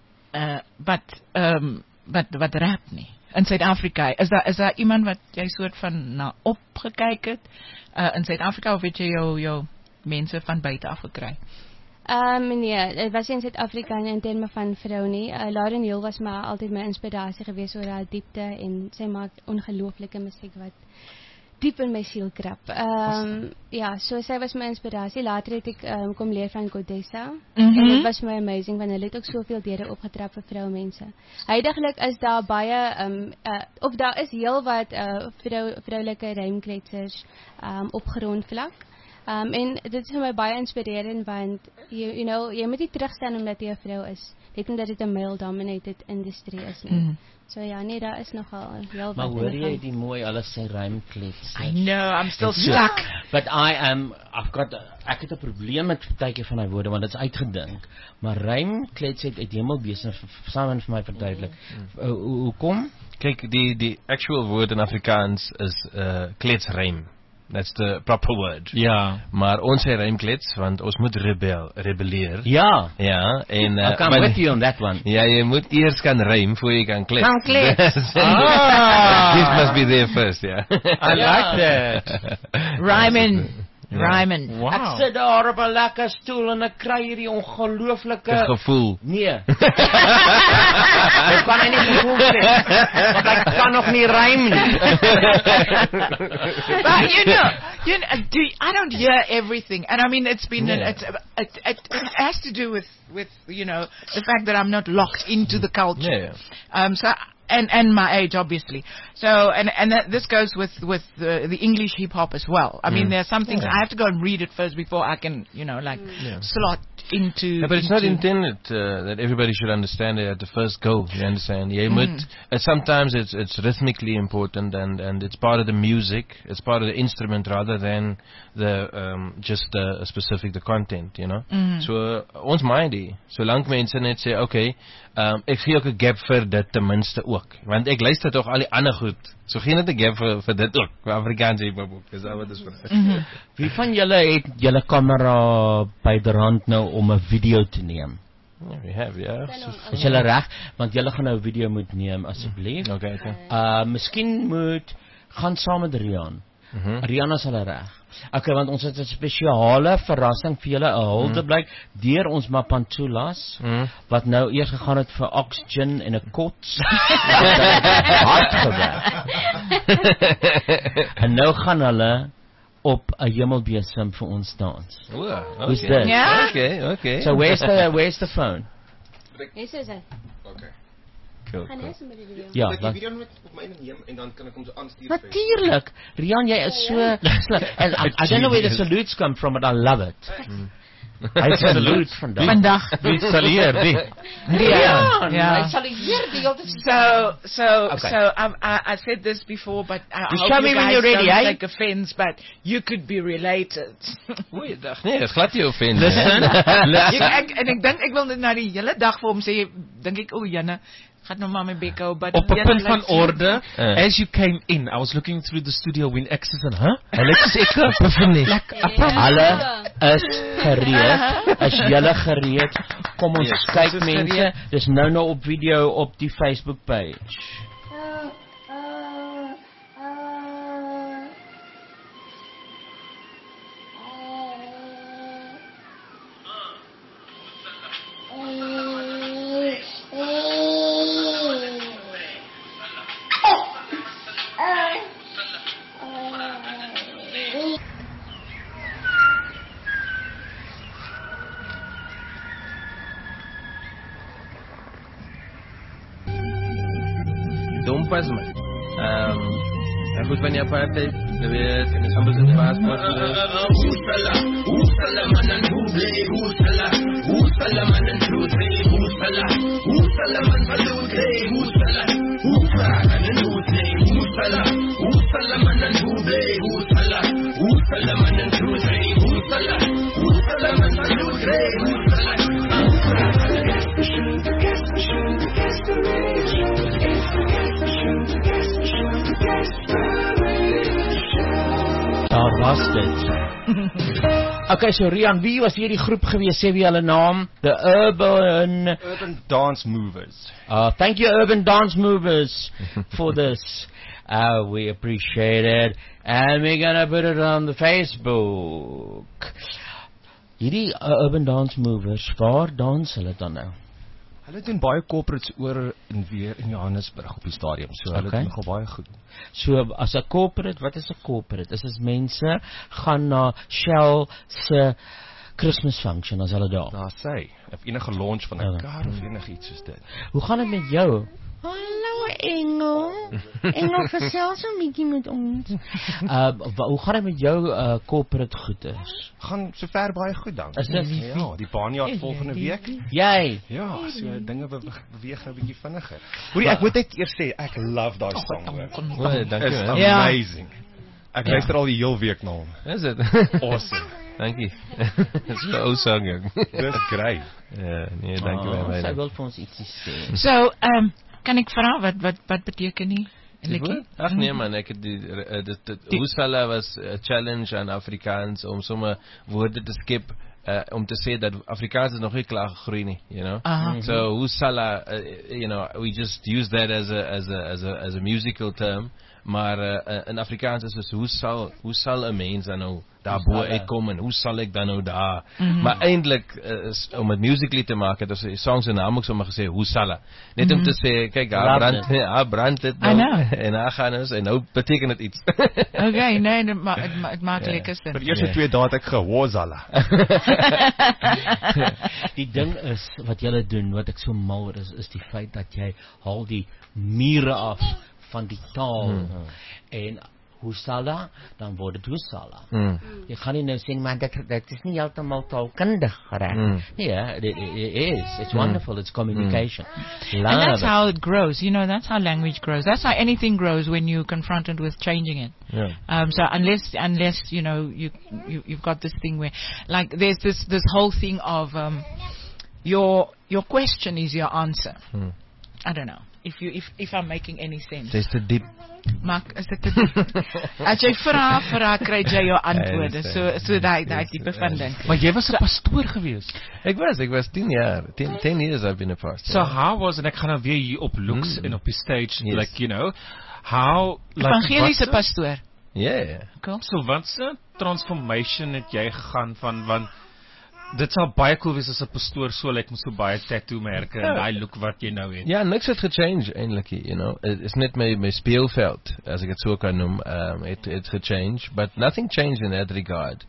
Uh but um wat wat rap nie. In Suid-Afrika, is daar is daar iemand wat jy soort van na opgekyk het uh in Suid-Afrika of het jy jou jou mense van buite af gekry? Um, nee, het was in Suid-Afrika in terme van vrou nie. Uh, Lauren Hill was maar altyd my inspirasie geweest oor haar diepte en sy maak ongelooflike musiek wat diep in my siel krap. Um, ja, so sy was my inspirasie. Later het ek um, kom leer van Godessa. Mm-hmm. En dit was my amazing want hulle het ook soveel deure opgetrap vir vroumense. Huidiglik is daar baie um, uh, of daar is heel wat uh, vrou vroulike rymkletsers um, op grondvlak. Um, en dit is vir my baie inspirerend want you, you know, jy moet nie terugstaan omdat jy 'n vrou is. Net omdat dit 'n male dominated industrie is nie. Mm. So ja, nee, daar is nogal heel wat. Maar hoor jy die mooi alles sy rymklets? I know, I'm still stuck. So, but I am I've got ek het 'n probleem met partytjie van daai woorde want dit is uitgedink. Maar rymklets het uit hemelbese saam vir my verduidelik. Mm. Uh, Hoekom? Kyk, die die actual woord in Afrikaans is uh, kletsrym. That's the proper word. Ja. Maar ons sê rymklets want ons moet rebel, rebelleer. Ja. Ja, en uh, I come with you on that one. Ja, jy moet eers kan rym voor jy kan klets. Kan klets. Ah. This must be there first, ja. I like that. Rhymin. Ryman. Wow. Ek sit daar op 'n lekker stoel en ek kry hierdie ongelooflike gevoel. Nee. Ek kan nie gevoel kry. Want ek kan nog nie rym nie. But you know, you know, do, I don't hear everything, and I mean it's been Yeah. an, it's, it, it, it has to do with with you know the fact that I'm not locked into the culture. Yeah. Um. So. And, and my age, obviously. So, and, and that, this goes with, with the, the English hip hop as well. I mm. mean, there are some things, yeah. I have to go and read it first before I can, you know, like, yeah. slot into... Yeah, but it's into not intended uh, that everybody should understand it at the first go, you understand? Yeah, mm. uh, sometimes it's it's rhythmically important and, and it's part of the music, it's part of the instrument rather than the um, just uh, a specific, the content, you know? Mm. So, uh, ons mind die, solank mense net sê, okay, um, ek gee ook 'n gap vir dit ten minste ook. Want ek luister tog al die ander goed. So geen net 'n gap vir, vir dit ook. Vir Afrikaanse hip-hop ook. Dis al wat is vir. Mm-hmm. Wie van julle het julle kamera byderhand nou om 'n video te neem? Ja, we have, ja. Yeah. Is julle reg? Want julle gaan nou 'n video moet neem asseblief. Okay, okay. Uh miskien moet gaan saam met Rian. Mm-hmm. Rian is hulle reg. Okay, want ons het 'n spesiale verrassing vir julle, 'n hulde blyk deur ons Mapantsulas mm. wat nou eers gegaan het vir oxygen en 'n kots. Hard gewerk. En nou gaan hulle op 'n hemelbesem vir ons dans. O, okay. Who's this? Yeah. Okay, okay. So where's the where's the phone? Yes, is it? Okay. Cool, Gaan cool. jy sommer die video? Ja, Ek wat- die video net op my neem en dan kan ek hom so aanstuur. Natuurlik. Rian, jy is so slim. And I, I don't know where the salutes come from, but I love it. Hy salutes vandag. Vandag. Wie sal hier, wie? Rian, yeah. Hy sal hier die hele tyd- So, so, Okay. so um, I, I said this before, but I You hope show you me when guys you're ready, don't eh? take offense, but you could be related. Oei, dag nee, is glad nie offend. Listen, Ek, ek, en ek dink ek wil dit na die hele dag vir hom sê, dink ek, o Janne, gaat nou maar my bek hou, but op 'n Janne punt lyk van so- orde, Uh. as you came in, I was looking through the studio when Access and, huh? Hy lyk soos ek epiphany. Hulle is gereed. Is julle gereed? Kom ons Yes, kyk ons is mense. gereed. Dis nou nou op video op die Facebook page. Dompas man. Ehm, en goed van die apartheid, jy weet, en die sambals in die paspoort. Hoesala, hoesala man en hoeble, hoesala, hoesala man en hoeble, hoesala, hoesala man en hoeble, hoesala, hoesala man en hoeble, hoesala, hoesala man en hoeble, hoesala, hoesala man en hoeble, hoesala, hoesala man en hoeble, hoesala, Daar was dit. Okay, so Rian, wie was hierdie groep gewees? Sê wie hulle naam? The Urban Urban Dance Movers. Uh, thank you, Urban Dance Movers, for this. Uh, we appreciate it. And we're gonna put it on the Facebook. Hierdie uh, Urban Dance Movers, waar dans hulle dan nou? Hulle doen baie corporates oor en weer in Johannesburg op die stadium. So hulle Okay. doen nogal baie goed. So, as 'n corporate, wat is 'n corporate? Dis as mense gaan na Shell se Christmas function as hulle daar. Daar sê, of enige launch van 'n Ja. kar of enigiets soos dit. Hoe gaan dit met jou? Hallo Engel. Engel gesels 'n bietjie met ons. Uh, wa- hoe gaan dit met jou uh, corporate goedes? Gaan sover baie goed dan. Is dit? Ja, die baanjaar volgende week. Jy. Ja, so dinge bewe- beweeg nou 'n bietjie vinniger. Hoorie, ek moet net eers sê ek love daai song. hoor. Oei, dankie It's man. Ja. amazing. Ek Ja. luister al die heel week na hom. Is dit? Awesome. Dankie. Dis 'n ou sang ek. Dis great. Ja, nee, dankie Oh, baie sy baie. wil vir ons ietsie sê. So, um, kan ek vra wat wat wat beteken nie? Likkie? Ag nee man, ek het die uh, dit, dit Hoesala was 'n challenge aan Afrikaans om sommer woorde te skep uh, om te sê dat Afrikaans is nog nie klaar gegroei nie, you know. Aha. So Hoesala, uh, you know, we just use that as a as a as a as a musical term, maar uh, in Afrikaans is dit hoe sal hoe sal 'n mens dan nou daarbo uitkom en hoe sal ek dan nou daar? Mhm. Maar eintlik uh, is om dit musically te maak, het ons die song se naam ook sommer gesê Hoesala. Net om Mhm. te sê, kyk, Love haar brand, it. haar brand dit I nou know. en haar gaan ons en nou beteken dit iets. Okay, nee, dit ma het, ma het maak Ja. lekker sin. Vir die eerste Ja. twee dae het ek gehozala. Die ding is wat julle doen, wat ek so mal oor is, is die feit dat jy haal die mure af van die taal Hmm. en Hoesala, dan word dit Hoesala. Mm. Jy gaan nie nou sê maar dit dit is nie heeltemal taalkundig reg. Mm. Nee, it, it is. It's Mm. wonderful. It's communication. And Love that's it. how it grows. You know, that's how language grows. That's how anything grows when you're confronted with changing it. Yeah. Um, so unless, unless you know, you, you you've got this thing where, like, there's this this whole thing of um, your your question is your answer. Mm. I don't know if you if if I'm making any sense. Dis te diep. Maar is dit te as jy vra vra kry jy jou antwoorde. So so daai daai tipe van ding. Maar jy was 'n pastoor gewees. Ek was, ek was tien jaar. ten, ten years I've been a pastor. So how was, en ek gaan nou weer hier op looks Mm. en op die stage, Yes. like, you know, how, like, Evangeliese wat se- pastoor. Yeah. Cool. So wat se transformation het jy gegaan van, want dit sal baie cool wees as 'n pastoor so lyk, met so baie tattoo merke en Ja. daai look wat jy nou het. Ja, niks het gechange eintlik, you know. It is net my my speelveld, as ek dit so kan noem, um, het het gechange, but nothing changed in that regard.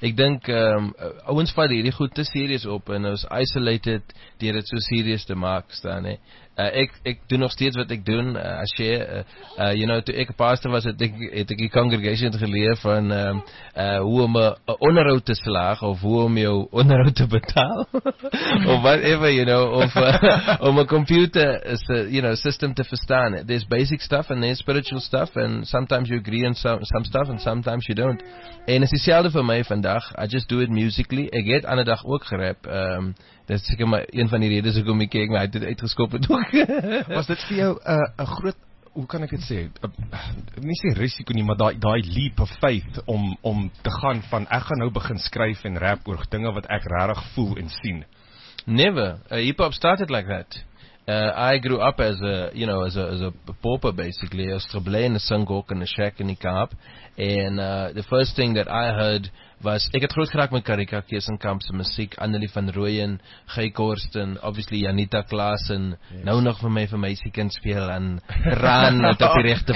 ek dink um, ouens vat hierdie goed te serieus op en is isolated deur dit so serieus te maak staan hè. Uh, ek ek doen nog steeds wat ek doen uh, as jy uh, uh, you know toe ek 'n pastor was het ek het ek die congregation geleer van um, uh, hoe om 'n onderhoud te slaag of hoe om jou onderhoud te betaal of whatever you know of uh, om 'n computer is a, you know system te verstaan. There's basic stuff and there's spiritual stuff and sometimes you agree on some some stuff and sometimes you don't. En is dieselfde vir my vandag. I just do it musically. Ek het ander dag ook gerap. Um, dit is seker maar een van die redes hoekom ek kyk, maar hy het dit uitgeskop het ook. Was dit vir jou 'n uh, 'n groot, hoe kan ek dit sê, uh, nie sê risiko nie, maar daai daai leap of faith om om te gaan van ek gaan nou begin skryf en rap oor dinge wat ek regtig voel en sien? Never. Uh, hip hop started like that. Uh, I grew up as a, you know, as a as a pauper basically. I was gebly in 'n sinkhok in 'n shack in die Kaap. And uh, the first thing that I heard was, ek het groot geraak met Karika Kesenkamp se musiek, Annelie van Rooyen, Guy Korsten, obviously Janita Klaas en yes. nou nog vir my vir meisiekind speel en Raan op die regte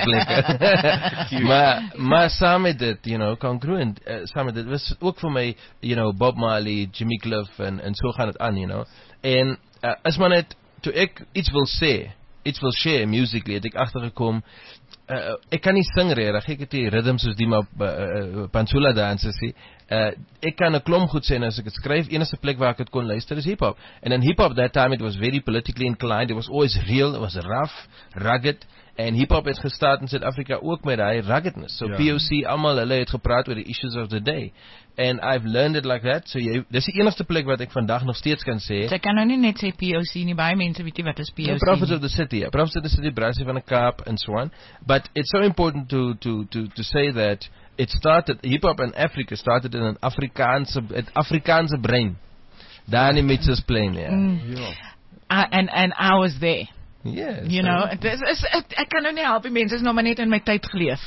plekke. maar maar saam met dit, you know, congruent, uh, saam met dit was ook vir my, you know, Bob Marley, Jimmy Cliff en en so gaan dit aan, you know. En uh, as man het toe ek iets wil sê, iets wil share musically, het ek agtergekom, uh, ek kan nie sing regtig, ek het die rhythms soos die maar uh, uh, Pantsula danses sê, uh, ek kan 'n klomp goed sê en as ek dit skryf, enigste plek waar ek dit kon luister is hip-hop. And in hip-hop that time it was very politically inclined, it was always real, it was rough, rugged, en hip-hop het gestart in Suid-Afrika ook met hy ruggedness. So ja. P O C, almal hulle het gepraat oor die issues of the day. And I've learned it like that. So jy, dis die enigste plek wat ek vandag nog steeds kan sê. So ek kan nou nie net sê P O C nie, baie mense weet nie wat is P O C. The Prophets of the City, yeah. Prophets of the City, Brassie van 'n Kaap and so on. But it's so important to to to to say that it started, hip-hop in Africa started in an Afrikaanse, het Afrikaanse brein. Daar in Mitchell's Plain, yeah. Mm. yeah. Uh, and and I was there. Yes, you know, it is, is, it, ek kan nou nie help die mense, is nog maar net in my tyd geleef.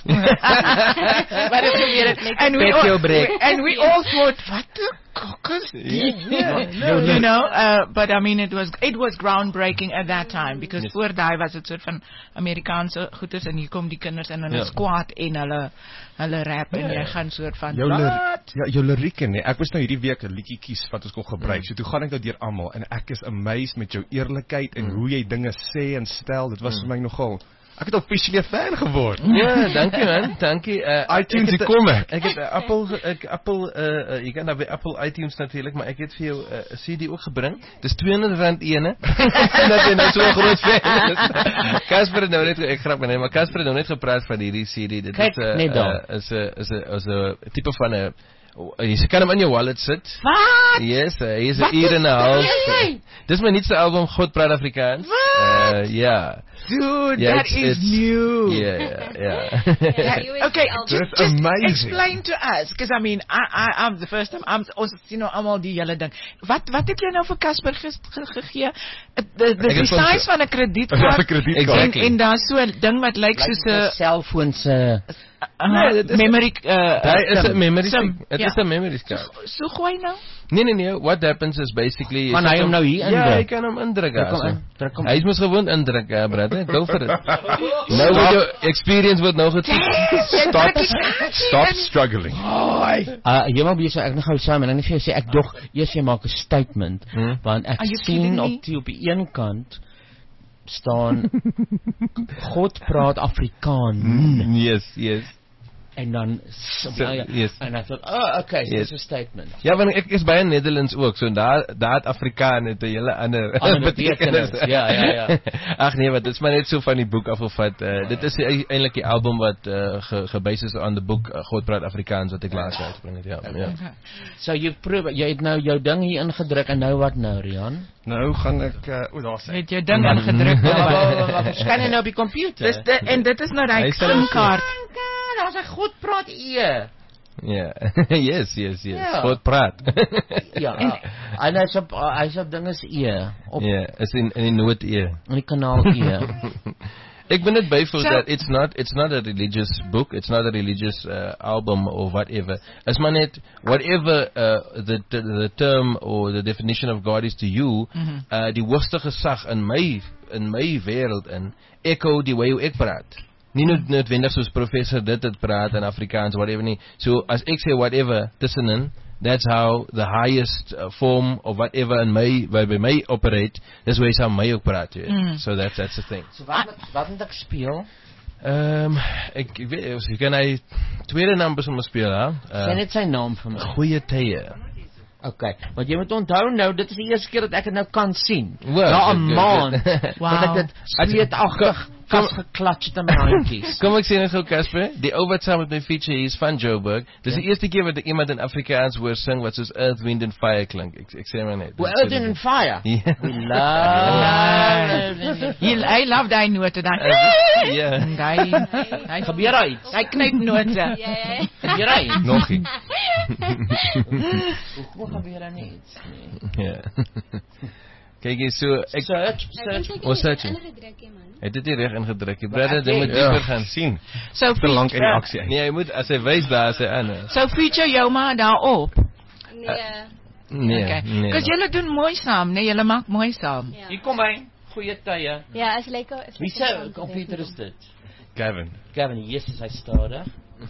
Maar dit gebeur het. And we all, we, and we all thought, wat the kokkers die? Yeah, no, you know, uh, but I mean it was it was groundbreaking at that time because yes. voor daai was dit soort van Amerikaanse goedes en hier kom die kinders in hulle ja. squad en hulle hulle rap en ja. jy gaan soort van jou wat? Ja, jou lirieke nee. Ek was nou hierdie week 'n liedjie kies wat ons kon gebruik. Mm. So toe gaan ek nou deur almal en ek is amazed met jou eerlikheid en mm. hoe jy dinge sê en stel. Dit was mm. vir my nogal. Ek het offisieel 'n fan geword. Ja, dankie man, dankie. Uh, iTunes die kom ek. Ek het uh, Apple ek Apple uh, uh, jy kan nou by Apple iTunes natuurlik, maar ek het vir jou 'n uh, C D ook gebring. Dis tweehonderd rand ene. Dat jy nou so groot fan is. Casper het nou net ek grap nee, maar Casper het nou net gepraat van hierdie C D. Dit Kijk, is 'n uh, uh, is 'n is 'n is 'n tipe van 'n jy kan hom in jou wallet sit. Wat? Yes, uh, hy is 'n uur en 'n half. Dis my nuutste album God Praat Afrikaans. Wat? Uh, ja. Dude, yeah, that it's, is it's, new. Yeah, yeah, yeah. yeah. Okay, just, just amazing. explain to us, because I mean, I, I, I'm the first time, I'm, ons, you know, allemaal die hele ding. Wat, wat het jy nou vir Casper ge, ge, gegee? De, de, die size van 'n kredietkaart. Exactly. En, en daar so 'n ding wat lyk soos 'n selfoon se uh, memory. Uh, Daar is 'n memory. Dit is 'n memory card. So, so gooi nou. Nee nee nee, what happens is basically Maar hy hom nou hier indruk. Ja, hy kan hom indruk. Ja, hy is mos gewoond indruk, ja, brother. Go for it. Nou word jou experience word nou getoets. Stop, stop struggling. Uh, jy mag besig ek nog gou saam en dan vir jou sê ek dog eers jy maak 'n statement hmm? want ek sien op die op die een kant staan God praat Afrikaans. Mm, yes, yes. En dan so, yes. en I thought, oh, okay, so yes. It's a statement. Ja, want ek is baie Nederlands ook, so daar daar het Afrikaan het 'n hele ander betekenis. Ja, ja, ja. Ag nee, wat dit is maar net so van die boek afgevat. Uh, dit is eintlik die album wat uh, ge, gebase is aan die boek uh, God Praat Afrikaans wat ek laas uitgebring het. Ja. Okay. Ja. So jy probeer jy het nou jou ding hier ingedruk en nou wat nou, Rian? Nou gaan ek uh, o, daar sê. Het jou ding ingedruk. Wat skan jy nou op die komputer? Dis de, en dit is nou daai SIM-kaart. Daar's 'n God praat e. Ja. yes, yes, yes. Yeah. God praat. ja. En hy's op hy's op dinge se e. Ja, yeah, is in in die noot e. In die kanaal e. Ek ben net byvoeg so, that it's not it's not a religious book, it's not a religious uh, album or whatever. As maar net whatever uh, the, the the term or the definition of God is to you, mm-hmm. uh, die hoogste gesag in my in my wêreld in echo die way hoe ek praat. Nie noodwendig soos professor dit het praat in Afrikaans whatever nie. So as ek sê whatever tussenin, that's how the highest uh, form of whatever in my, waar by my operate, dis hoe hy saam my ook praat, jy weet. Mm. So that's, that's the thing. So wat, wat moet ek speel? Um, ek, ek weet, as jy kan hy tweede naam besom speel, hè? Uh, Sê net sy naam vir my. Goeie tye. Okay, want jy moet onthou nou, dit is die eerste keer dat ek het nou kan sien. Well, na 'n good, maand. good. Want ek dit sweetagtig vasgeklatsch het in my handjies. Kom ek sê net gou Casper, die ou wat saam met my feature hier is van Joburg. Dis die eerste keer wat ek iemand in Afrikaans hoor sing wat soos Earth, Wind and Fire klink. Ek, ek sê maar net. Well, Earth, Wind and Fire. Yeah. We love He, I love die note dan. Ja. Die, die gebeur daar iets. Die knypnote. Ja, ja. Gebeur daar iets. Nog nie. Hoe gebeur daar nie iets nie. Ja. Kyk hier so ek search, search. Ons search. Het dit nie reg ingedruk nie. Brother, jy moet Ja. dieper gaan sien. So Te lank in die aksie. Nee, jy moet as hy wys daar sê aan. So feature jou maar daarop. Nee. Nee. Okay. Nee. Because julle doen mooi saam, nee, julle maak mooi saam. Ja. Hier kom hy. Goeie tye. Ja, is lekker. is Wie lekker se om te computer doen. is dit? Gavin. Gavin, Jesus, hy stadig.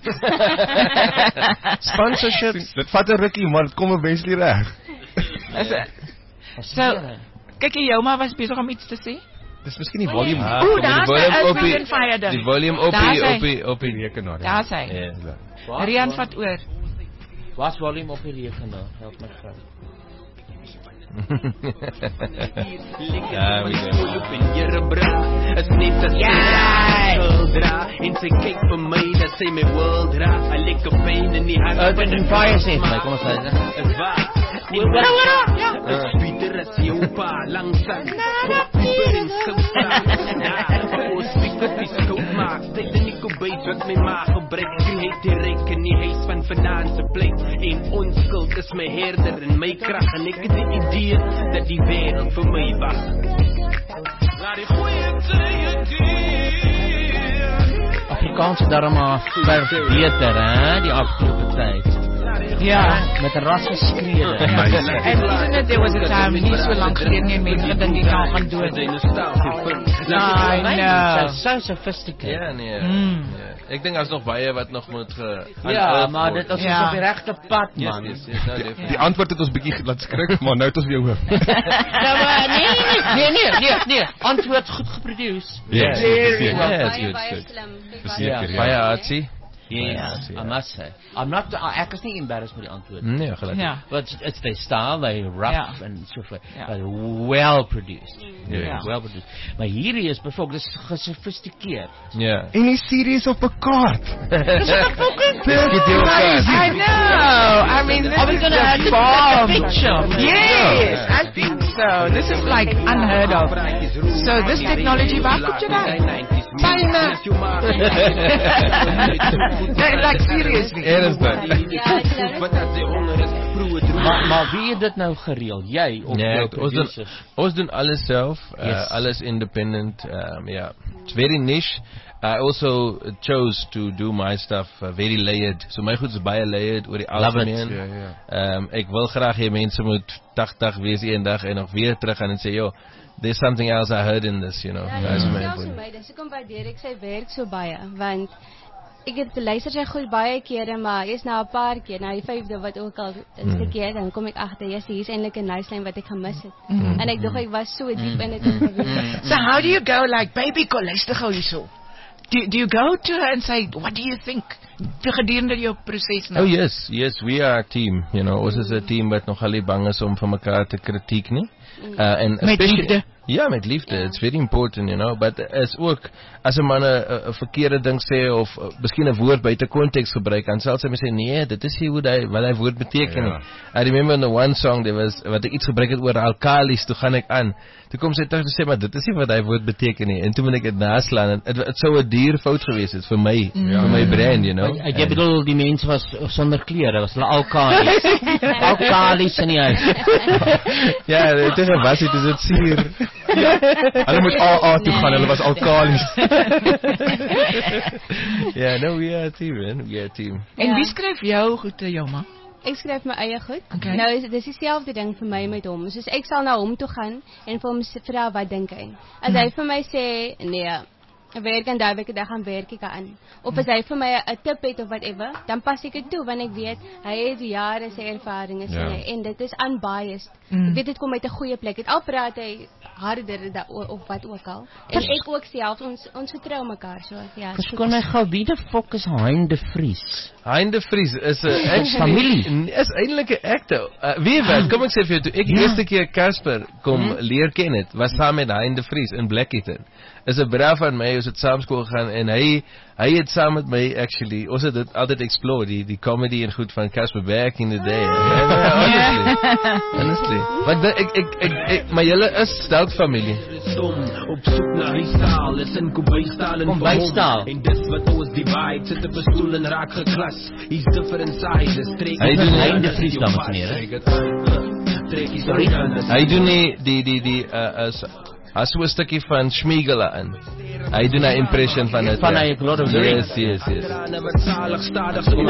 Sponsorships. Dit vat 'n rukkie, maar dit kom eventually reg. So, kyk jy jou maar was besig om iets te sê? Dis miskien die volume. Ah, Oeh, die daar is volume hy, op die- Earth, Wind and Fire ding. Die volume op Daar die is hy. op die op die rekenaar. Daar is hy. Ja. Rian vat oor. Wat volume op die rekenaar? Help my gou. Ja, wie weet. Is net as jy dra en sy kyk vir my dat sy my world dra. I like a pain in die hart. Earth, Wind and Fire sê vir my, kom ons sê dit. Is waar. Wara wara. Ja. Is beter as jou pa langsak. Dieper in sousa. Daar ons speaker die scope maak. Tyd in die kubeit wat my ma gebruik. Die het die reik in die huis van vanaand se plek. En onskuld is my herder en my krag. En ek het die idee dat die wêreld vir my wag. Laat die goeie tye keer. Afrikaans is daarom maar verbeter, hè, die afgelope tyd. Ja. Met 'n ras geskrede. And isn't it, there was a time, nie so lank gelede nie, mense gedink die kan gaan dood. I know. So sophisticated. Ja, nee. Mm. Ja. Ek dink daar's nog baie wat nog moet ge Ja, maar dit is Ja. op die regte pad, Yes, man. yes, yes, no, definitely. Die antwoord het ons bietjie laat skrik, maar nou het ons weer hoor. Nou, maar nee, nee, nee, nee, nee, nee. Antwoord goed geproduce. Ja, Very well. Ja, Baie, good, baie good. slim. Verseker, Baie ja. artsy. Yes, I must say. I'm not, ek is nie embarrassed met die antwoord. Nee, gelukkig. Ja. But it's their style, they rough Ja. and so forth. Ja. But well produced. Ja. Well produced. Maar hierdie is bijvoorbeeld, dis gesofistikeerd. Ja. En die series op 'n kaart. I know. I mean, this Are we is gonna the add a bomb. picture? Yes, I think so. This is like unheard of. So this technology, waar komt je daar? China. Like seriously. Ernstig. Ja, ek nou Maar, maar wie het dit nou gereël? Jy of Nee, jou ons doen, producers? ons doen alles self, uh, Yes. alles independent. Um, yeah, it's very niche. I also chose to do my stuff uh, very layered. So my goed is baie layered oor die Love it. algemeen. Ja, ja. Um, ek wil graag hê mense moet tagtig wees eendag en nog weer terug gaan en sê, "Yo, there's something else I heard in this," you know. Ja, That's dit my is selfs point. vir my, dis hoekom waardeer ek sy werk so baie, want ek het geluister sy goed baie kere, maar eers na 'n paar keer, na die vyfde wat ook al is gekeer, dan kom ek agter, yes, hier is eintlik 'n nice line wat ek gemis het. En ek dink ek was so diep in dit ingewees. So how do you go like, baby, kom luister gou hierso. Do, do you go to her and say, what do you think? Gedurende jou proses nou. Oh yes, yes, we are a team, you know. Ons is 'n team wat nogal nie bang is om vir mekaar te kritiek nie. Uh, en Met especially- liefde. Ja, met liefde. It's very important, you know. But is ook as 'n man 'n 'n verkeerde ding sê of uh, miskien 'n woord buite konteks gebruik, dan sal sy my sê nee, dit is nie hoe hy wat hy woord beteken nie. I remember in the one song there was wat ek iets gebruik het oor alkalis, toe gaan ek aan. Toe kom sy terug en sê maar dit is nie wat hy woord beteken nie. En toe moet ek dit naslaan en dit sou 'n duur fout gewees het vir my, vir my brein, you know. Ek bedoel die mense was sonder klere, was hulle alkalis. Alkalis in die huis. Ja, dit is 'n was dit is dit suur. Hulle moet A A toe gaan, hulle was alkalis. Ja, no, we are a team, man. We are a team. En wie skryf jou goed te jou ma? Ek skryf my eie goed. Okay. Nou is dis dieselfde ding vir my met hom. Soos ek sal na hom toe gaan en vir hom sê- vra wat dink hy. As hy vir my sê nee, werk en daai week 'n dag gaan werk ek aan. Of as hy vir my 'n tip het of whatever, dan pas ek dit toe want ek weet hy het jare se ervaring is Ja. en dit is unbiased. Mm. Ek weet dit kom uit 'n goeie plek. Dit al praat hy harder da, of wat ook al. En ek ook self ons ons vertrou mekaar so. Ja. Verskoon my gou, wie die fok is Hein de Vries? Hein de Vries is 'n actually familie. is eintlik 'n actor. Uh, wie weet, kom ek sê vir jou toe ek die Ja. eerste keer Casper kom Hmm. leer ken het, was saam met Hein de Vries in Blackheaton. Is 'n braaf van my, ons het saam skool gegaan en hy hy het saam met my actually, ons het dit altyd explore die die comedy en goed van Casper back in the day. Honestly. Honestly. Want ek ek ek, ek my julle is stout familie. Op soek na die staal, is in kombuistaal en Kombuistaal. En dis wat ons divide, sit op 'n stoel en raak geklas. He's different sizes, trek Hy doen nie- Hein de Vries, dames en heren. Hy doen nie die die die uh as as so 'n stukkie van Schmiegela in. Hy doen 'n impression van dit. Van hy Lord of the Yes, yes, yes. Salig stadig so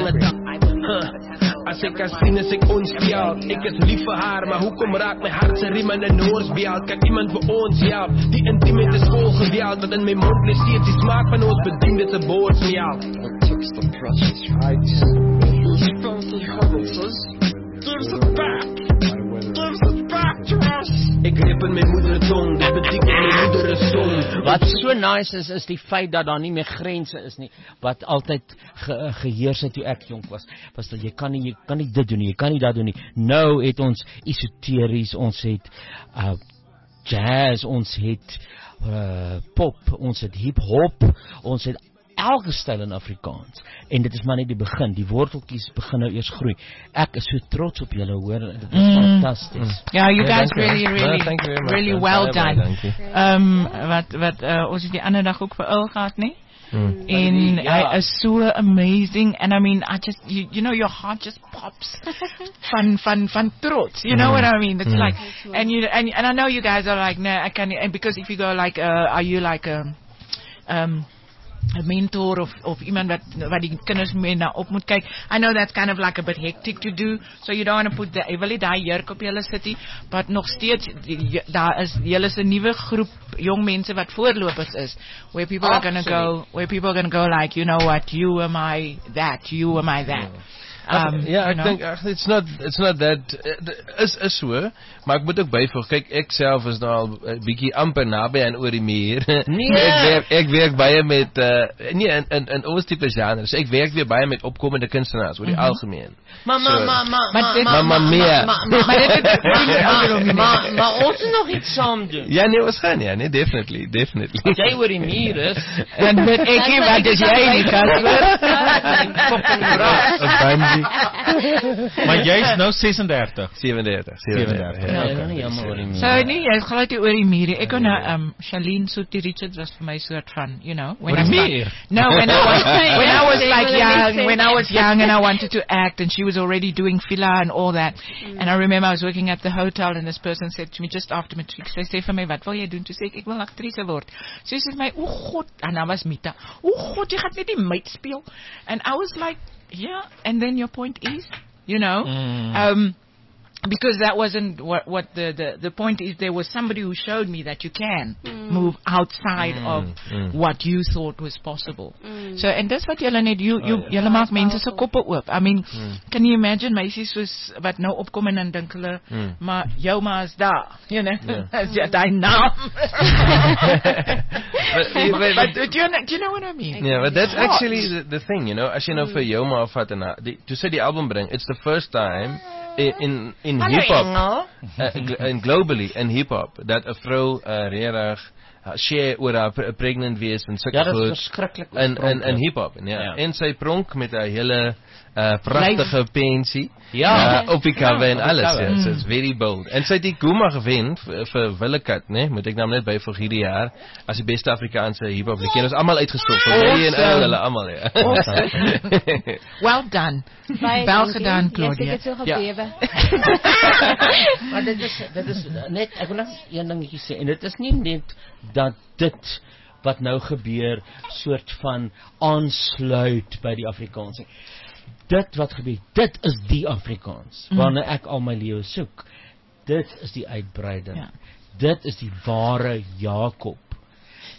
as ek as sien as ek onspeel, ek is lief vir haar, maar hoekom raak my hart se riem in 'n noorsbeel? Kan iemand vir ons help? Die intieme is vol geweld wat in my mond bly steeds die smaak van ons bedien dit 'n boordsmeel. There's a back. There's a back to us. Ek greep in my moeder tong, dit beteken my moeder is stom. Wat so nice is, is die feit dat daar nie meer grense is nie, wat altyd ge, geheers het toe ek jonk was, was dat jy kan nie, jy kan nie dit doen nie, jy kan nie dat doen nie. Nou het ons esoteries, ons het uh, jazz, ons het uh, pop, ons het hip-hop, ons het elke styl in Afrikaans. En dit is maar net die begin. Die worteltjies begin nou eers groei. Ek is so trots op julle, hoor. Dit is Mm. fantasties. Yeah, you Yeah, guys thank you. really, really, No, thank you very much. really That's well baie, done. baie dankie. Um, wat, wat, uh, ons het die ander dag ook vir Earl gehad, nee? Hmm. En Ja. hy is so amazing, and I mean, I just, you, you know, your heart just pops van, van, van trots, you know Mm. what I mean? It's Mm. like, and you, and, and I know you guys are like, nah, I can't, and because if you go like, uh, are you like a, um, a mentor of of iemand wat wat die kinders mee na op moet kyk. I know that's kind of like a bit hectic to do, so you don't want to put the jy wil nie daai jurk op julle sit nie, but nog steeds die- daar is julle is 'n nuwe groep jong mense wat voorlopers is, where people are going to go where people are going to go like, you know what, you am I that, you am I that. Um, ja, you ek know. dink ag it's not it's not that uh, is is so, maar ek moet ook byvoeg, kyk ek self is nou al 'n uh, bietjie amper naby aan oor die muur. Nee. ek werk ek werk baie met uh, nee in in in ons tipe genres. Ek werk weer baie met opkomende kunstenaars oor die Mhm. algemeen. Mama, So- mama, Maar dit- Mamma mia. Maar maar ons moet nog iets saam doen. Ja nee, ons gaan ja, nee definitely, definitely. As jy oor die muur is, dan weet ek nie wat is jy nie, Casper. Maar jy is nou sesendertig. sewendertig. sewendertig. Ja, ek kan nie jammer oor die muur. So nee, jy glad nie oor die muur nie. Ek kon nou um Charlene Soetie Richards was vir my soort van, you know, when Oor I die was muur? No, when I was when I was They like will young, listen. when I was young and I wanted to act, and she was already doing filler and all that. Mm. And I remember I was working at the hotel and this person said to me just after matriek, sy sê vir my, wat wil jy doen? Toe sê ek, ek wil aktrise word. Sy sê vir my, o God, en dan was Mita, o God, jy gaan net die meid speel. And I was like, yeah, and then your point is, you know, Mm. um, because that wasn't what, what the, the, the point is. There was somebody who showed me that you can Mm. move outside Mm, of mm. what you thought was possible. Mm. So, en dis wat julle net, you, you, Oh, ja. julle maak mense se koppe oop. I mean, Mm. can you imagine meisies soos wat nou opkom en dan dink hulle, Mm. maar jou ma is daar, you know, Ja. as jy daai naam. But- but- But do you, know, do you know what I mean? Yeah, but that's What? actually the, the thing, you know. As you know, for jou ma vat en haar- die toe sy die album bring, it's the first time in in, in Hallo, hip hop Engel. uh, gl- and globally in hip hop dat 'n vrou uh, regtig uh, share oor haar pre- pregnant wees en sulke Ja, dit is goed verskriklik in in in oorspronklik. hip hop en ja. Ja. En sy pronk met haar hele uh, pragtige pensie. Ja. Uh, op die cover Ja, en op die alles. cover. Ja, so Mm. it's very bold. En sy het die Guma gewen vir, vir Willekat, né? Moet ek nou net byvoeg hierdie jaar as die beste Afrikaanse hip hop liedjie. Ons almal uitgestof vir my en Awesome. al hulle almal ja. Well done. Baie Wel dankie. gedaan, Yes, Claudia. ek het so Ja. gebewe. Maar dit is dit is net ek wil net een dingetjie sê en dit is nie net dat dit wat nou gebeur soort van aansluit by die Afrikaans nie. Dit wat gebeur, dit is die Afrikaans Mm. waarna ek al my lewe soek. Dit is die uitbreiding. Ja. Dit is die ware Jakob.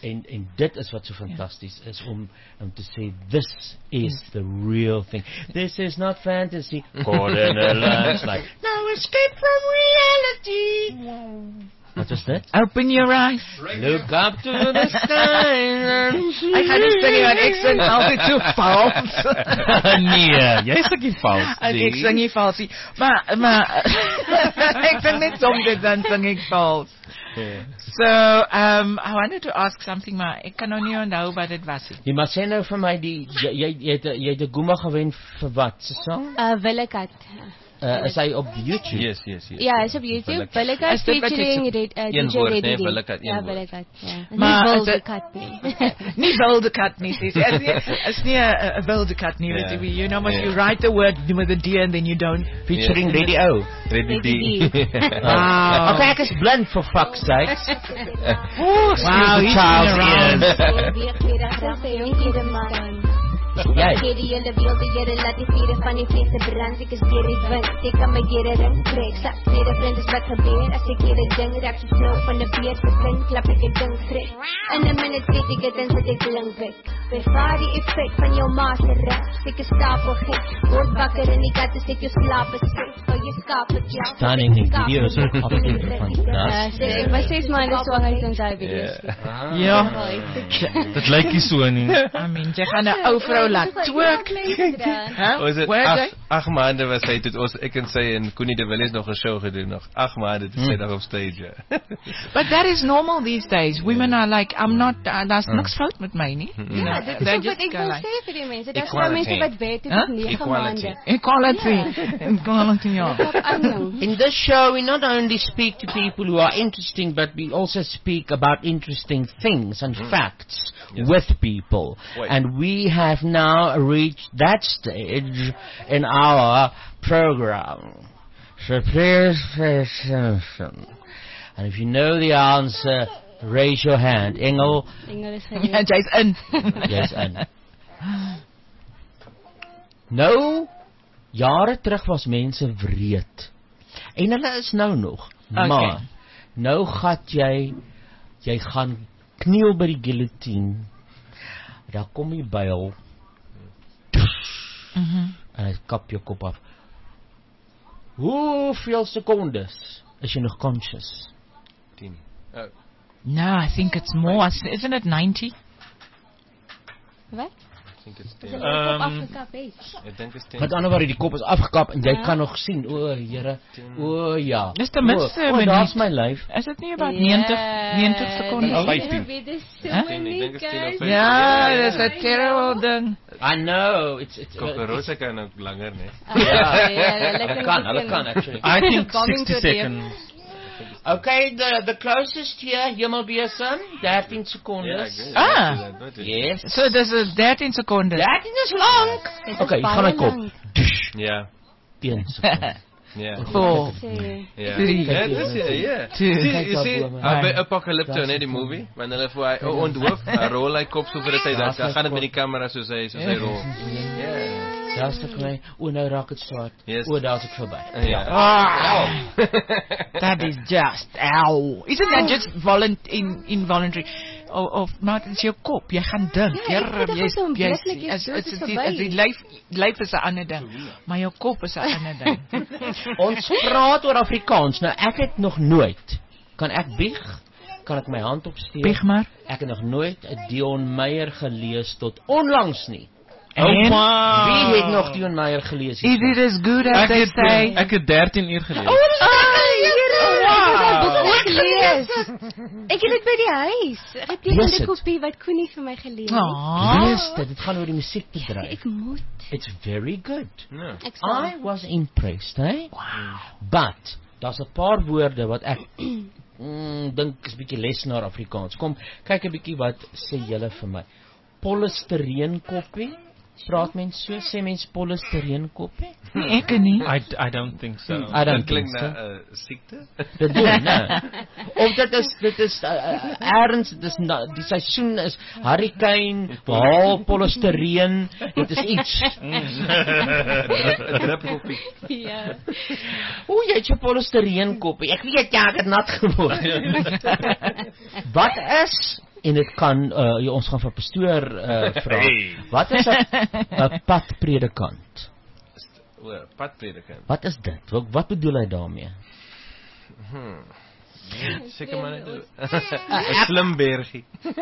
En, en dit is wat so fantasties is, om, om te sê, this is the real thing. This is not fantasy. Caught in a landslide. No escape from reality. Wat was dit? Open your eyes. Look up to the sky and see. Ek gaan dit sing, want ek sing altyd so vals. Nee, jy sing nie vals En nie. ek sing nie vals nie. Maar, maar, ek sing net soms, dan sing ek vals. Yeah. So, um, I wanted to ask something, maar ek kan nou nie onthou wat dit was nie. Jy maar sê nou vir my, die, jy, jy, jy, het, jy het die Goomba gewen vir wat, se song? Uh, Willekat. Uh, is hy op YouTube? Yes, yes, yes. Ja, is op YouTube. Willekat Is dit wat jy featuring sê? Red- uh, Een D J woord, Reddy nee, D. Willekat, een Ja, woord. Willekat, ja. Is Maar nie is wilde dit- kat nie. Nie wilde kat nie, sê sy. Is nie, is nie 'n wilde kat nie, weet Yeah. jy. You know, when Yeah. you write the word with a D and then you don't. Featuring Reddy O. Reddy D. Wow. Okay, ek is blind for fuck's sake. Wow, he's Charles been around. Jy. Gere julle wilde jere laat die vieren van die feeste brand. Ek is dier die wind, ek kan my gere ring trek. Sak tweede vriend is wat gebeur. As ek hier een ding raak so flow van die beer vervind, klap ek een ding trek. In een minuut weet ek het en sit ek link weg. Bevaar die effect van jou master rap. Ek is stapel gek, word wakker in die kat as ek jou slaap is gek. Wil jy skaap het jou? Staan in die video's ook absoluut Ja, fantastisch. so, ek was ses maande swanger toen sy video's gekyk. Ja. Dit lyk nie so nie. I mean, jy gaan 'n ou vrou laat twerk. Huh? Was dit Where ag, they? ag maande was hy tot ons, ek en sy en Koenie de Villiers nog 'n show gedoen nog. Ag maande toe sy nog op stage. Ja. But that is normal these days. Women are like, I'm not, uh, daar's niks fout met my nie. You know, Ja, dit is they ook wat just ek go wil like- sê vir die mense. Daar is Equality. mense wat weet dit Huh? is nege Equality. maande. Equality. Equality, ja. Kap aan, jong. In this show, we not only speak to people who are interesting, but we also speak about interesting things and facts Yes. with people. Wait. And we have now reached that stage in our program. So please pay attention. And if you know the answer, raise your hand. Engel, Engel is Ja, gereed. jy's in. yes, in. Nou, jare terug was mense wreed. En hulle is nou nog. Okay. Maar, nou gat jy, jy gaan kniel by die guillotine. Daar kom die byl. Mhm. En hy kap jou kop af. Hoeveel secondes is jy nog conscious? tien. Oh, No, I think it's more. Isn't it ninety? Wat? I think it's Is ten. dit op Um, afgekap het? Ek dink it's ten. Met ander woorde, die kop is afgekap en jy Ja. kan nog sien. O, Here. O, ja. Dis ten minste O, een o, minuut. daar's my lyf. Is dit nie about Ja, ninety, ninety secondes? die vyftien. Here weet is so Huh? Ek dink it's ten of nie, vyftien. Ja, dis 'n terrible ding. I know. It's it's Kokorosa kan ook langer, nee. Ja, Hulle hulle kan, hulle kan actually. I think Coming sixty to the- seconds. Okay, the the closest here, Hemelbesom, dertien Ja, secondes. ek weet. Ah. Ek weet dit. Yes. So dis is thirteen secondes. dertien is lank. Dit is Okay, baie gaan my kop. lank. Ja. een seconde. Ja. Four. Sê, Ja. Three. Ja, dis ja, ja. Two. See, Kyk you daar see, bo my. uh, by Apocalypto, nee, die movie, wanneer hulle vir hy oh, onthoof, hy rol hy kop so vir dit hy Ja, dan sy gaan dit kop. met die kamera soos hy soos hy rol. Ja. Daar's ek my. O, nou raak dit swart. Yes. O, daar's ek verby. Ja. Ah, that is just ow. Isn't that just volunt in involuntary? Of, of maar dit is jou kop. Jy gaan dink. Ja, ek het jy's- dit so jy's- onmiddellik, jy as- dood as is die- verby. as die lyf lyf is 'n ander ding, maar jou kop is 'n ander ding. Ons praat oor Afrikaans. Nou ek het nog nooit. Kan ek bieg? Kan ek my hand opsteek? Bieg maar. Ek het nog nooit 'n Dion Meyer gelees tot onlangs nie. En? Wie het nog Dion Meyer gelees? Is it as good as Ek they het, say? ek het dertien uur gelees. Ek lees. Ek het dit by die huis. Ek het Lees die het. kopie wat Koenie vir my gelees het. Ah. Lees dit. Dit gaan oor die musiekbedryf. Ek moet. It's very good. Ja. Ek sal. I was impressed, eh? Wow. But daar's 'n paar woorde wat ek mm, dink is bietjie lesenaar Afrikaans. Kom, kyk 'n bietjie wat sê julle vir my. Polystyreen koppie? Praat mens so? Sê mens polystyreen koppie? Nee, ek nie. I, I don't think so. I don't Dit klink think na so. 'n siekte. Dit doen, né? Of dit is dit is uh, uh, erns, dit is na, die seisoen is hurricane, haal polystyreen, dit is iets. 'n Dripkoppie. Ja. O, jy het jou polystyreen koppie. Ek weet jy het dit nat geword. Wat is En dit kan uh, jy, ons gaan vir pastoor uh, vra. Hey. Wat is 'n 'n padpredikant? O, padpredikant. Wat is dit? Wat, wat bedoel hy daarmee? Hmm. Seker maar net 'n slim bergie.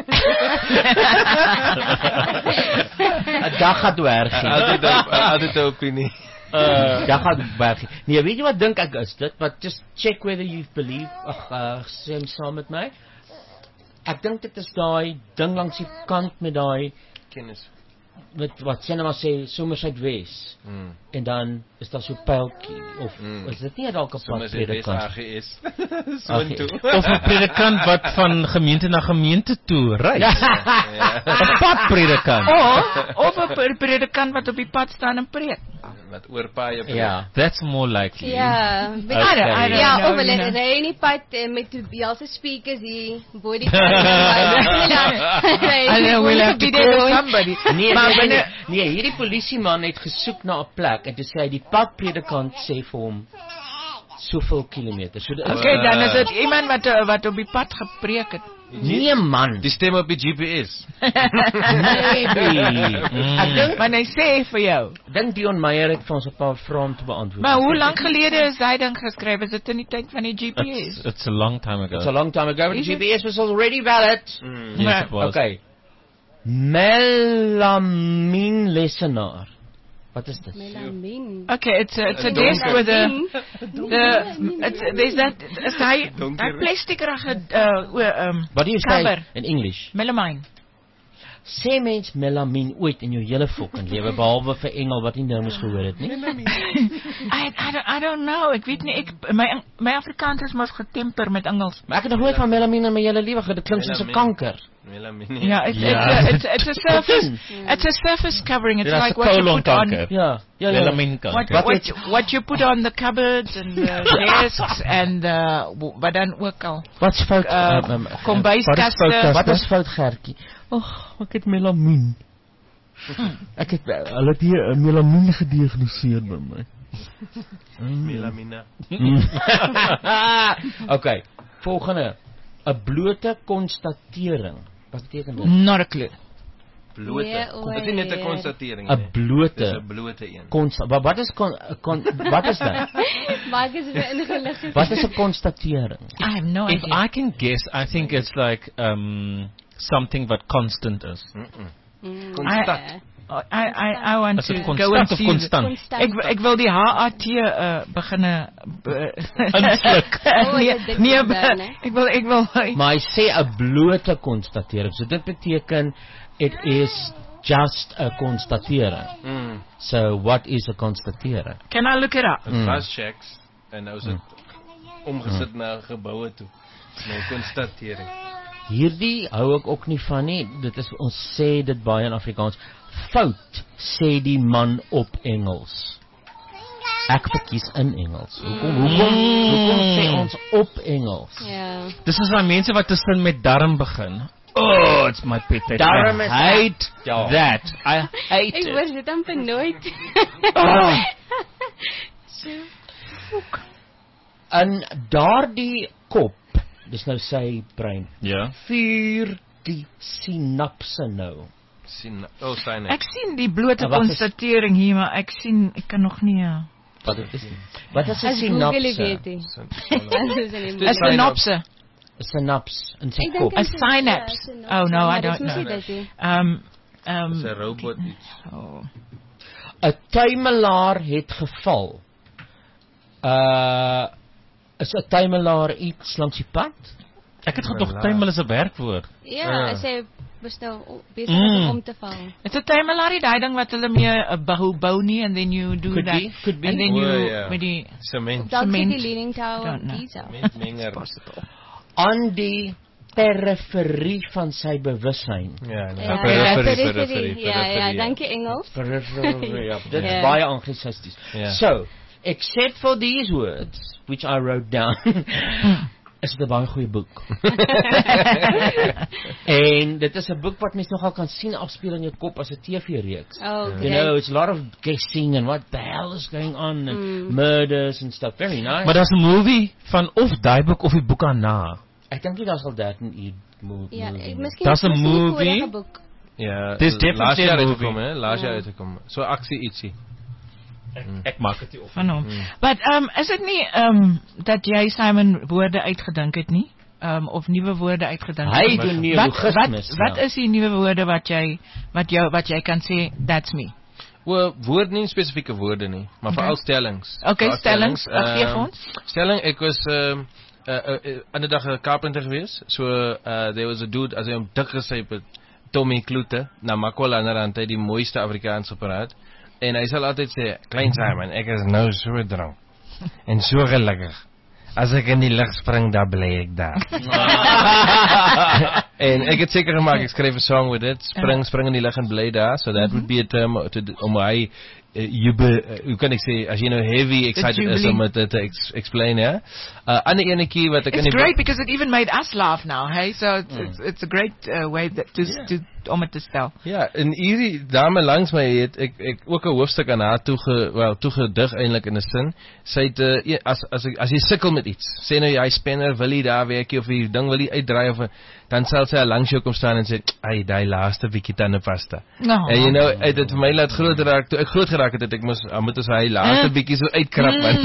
'n dag gaan dwergie. Altyd altyd 'n opinie. Uh, ja, gaan bergie. Nee, weet jy wat dink ek is dit? Wat just check whether you believe. Ag, uh, stem saam met my. Ek dink dit is daai ding langs die kant met daai kennis. Met wat sê nou maar sê Somersuidwes. Mm. En dan is daar so 'n pyltjie of mm. is dit nie dalk 'n padpredikant? A G S. So toe. Of 'n predikant wat van gemeente na gemeente toe reis. Ja. 'n padpredikant. Of of 'n predikant wat op die pad staan en preek. Wat oor paaie preek. Ja, that's more likely. Ja, okay. I don't, I don't ja, know, of hulle you know. ry in die pad uh, met Tobielse speakers hier bo die pad. I know we'll have to call somebody. Nee, maar nee, nee, nee, hierdie polisieman het gesoek na 'n plek en toe sê hy die padpredikant sê vir hom soveel kilometer. So dit, okay, dan is dit iemand wat wat op die pad gepreek het. Nee man. Die stem op die G P S. Maybe. Mm. Ek dink maar hy sê vir jou. Dink Dion Meyer het vir ons 'n paar vrae om te beantwoord. Maar hoe lank gelede is hy ding geskryf? Is dit in die tyd van die G P S? It's, it's a long time ago. It's a long time ago. The G P S was already valid. Mm. Yes, it was. Okay. Melamine lesenaar. Wat is dit? Melamine. Okay, it's a, it's a desk with a the it's there's that is hy hy plastikrige uh um What do you cover. say in English? Melamine. Sê mens melamine ooit in jou hele fucking lewe behalwe vir Engel wat nie nou mos gehoor het nie? I I don't I don't know. Ek weet nie ek my my Afrikaans is mos getemper met Engels. Maar ek het nog nooit van melamine in my hele lewe gehoor. Dit klink soos 'n kanker. Melamine. Ja, it's yeah. it's, a, it's, it's a surface it's a surface covering. It's like what you put on. Ja, ja, ja. Melamine kanker. What, what, what you put on the cupboards and the desks and uh wat dan ook al. Wat's fout? Uh, uh, um, kombuiskaste. Wat is fout, Gertjie? Ag, ek het melamine. Ek het hulle het hier 'n melamine gediagnoseer by my. Melamine. Okay, volgende. 'n blote konstatering. Wat beteken dit? Not a clue. Blote. Nee, Dit is nie net 'n konstatering 'n nie. blote. Dis 'n blote een. Consta wat, wat is kon, kon wat is dit? Maak is dit ingelig. Wat is 'n konstatering? I have no If idea. I can guess, I think it's like um something what constant is. Mm -mm. Mm. Constant. I I I want Is to het go and constant of see constant? Ek ek wil die H A T uh, beginne Insluk. Oh, nee, dit is nee, modern, hè? ek wil ek wil Maar hy sê 'n blote konstatering. So dit beteken it is just 'n konstatering. Mm. So what is 'n konstatering? Can I look it up? Dit was checks en nou is dit omgesit mm. na geboue toe. Nou konstatering. Hierdie hou ek ook nie van nie. Dit is ons sê dit baie in Afrikaans. Fout sê die man op Engels. Ek verkies in Engels. Hoekom hoekom hoekom sê ons op Engels? Ja. Dis is daai mense wat tussen met darm begin. Oh, it's my pet hate. Darm I is hate ja. that. I hate Ek it. hoor dit amper nooit. Oh. So. In daardie kop, dis nou sy brein. Ja. Vuur die sinapse nou. Sien, oh, syne. Ek sien die blote Ja, wat is- konstatering hier, maar ek sien ek kan nog nie. Uh, Wat is dit? Wat is 'n As Google sinapse? weet jy. A synopse. 'n Sinaps in sy Ek kop. dink A dit is, synapse. ja, synapse, Oh no, maar I dis don't mos nie know. dit nie. Um um Dis 'n robot iets. oh. 'n tuimelaar het geval. Uh is 'n tuimelaar iets langs die pad? Ek het gedog tuimel is 'n werkwoord. Ja, Ja. as hy bestel besig Mm. om om te val. It's a tuimelaar, daai ding wat hulle mee 'n bou bou nie and then you do Could that. be, could be. And then Oh, you ja. met die Sement. Dalk Cement. sit die leaning tower Don't know. Giza. Met menger. Aan die periferie van sy bewussyn. Ja, nee. Ja, Periferie, periferie. periferie, Ja, ja, periferie. dankie Engels. Periferie. Ja, dit is Ja. baie anglisisties. Ja. So, except for these words which I wrote down. Is dit 'n baie goeie boek. En dit is 'n boek wat mens nogal kan sien afspeel in jou kop as 'n T V-reeks. Oh, You know, it's a lot of guessing and what the hell is going on and Mm. murders and stuff. Very nice. Maar daar's 'n movie van of daai boek of die boek daarna. Ek dink nie daar's al dertien uur Movie. Ja, ek miskien Daar's 'n miskien die movie. vorige boek. Ja, Dis definitely laas jaar a movie. uitgekom, hè? Laas jaar Ja. uitgekom. So aksie ietsie. Ek maak dit nie op. Van hom. But um is dit nie um dat jy Simon woorde uitgedink het nie? Um of nuwe woorde uitgedink het? Hy doen Wat neologismes, wat, wat ja. is die nuwe woorde wat jy wat jou wat jy kan sê that's me? Wel, woord nie spesifieke woorde nie, maar Okay. veral stellings. Okay, Veral stellings. Uh, gee vir Ehm, ons. Stelling, ek was ehm uh, uh, uh, ander dag 'n carpenter gewees. So uh, there was a dude as hy hom dik gesyp het, Tommy Kloete, na Makola en dan hy die mooiste Afrikaans gepraat. En hy sal altyd sê, "Klein Simon, ek is nou so dronk en so gelukkig. As ek in die lug spring, dan bly ek daar." En ek het seker gemaak ek skryf 'n song with it. Spring, spring in die lug en bly daar. So that would be a term to, om hy uh, jube, uh, hoe kan ek sê, as jy nou heavy excited is om dit te ex explain, ja. Uh, ander enetjie wat ek in It's die great because it even made us laugh now, hey? So it's it's, it's a great uh, way that to Yeah. to om dit te stel. Ja, en hierdie dame langs my het ek ek ook 'n hoofstuk aan haar toege wel toegedig eintlik in 'n sin. Sy het uh, e- as as as jy sukkel met iets, sê nou jy spinner wil jy daar werkie of jy ding wil jy uitdraai of dan sal sy langs jou kom staan en sê, "Ai, daai laaste bietjie tandepasta." No. En jy nou uit dit vir my laat groot raak toe ek groot geraak het, het ek mos dan moet ons hy laaste bietjie so uitkrap man.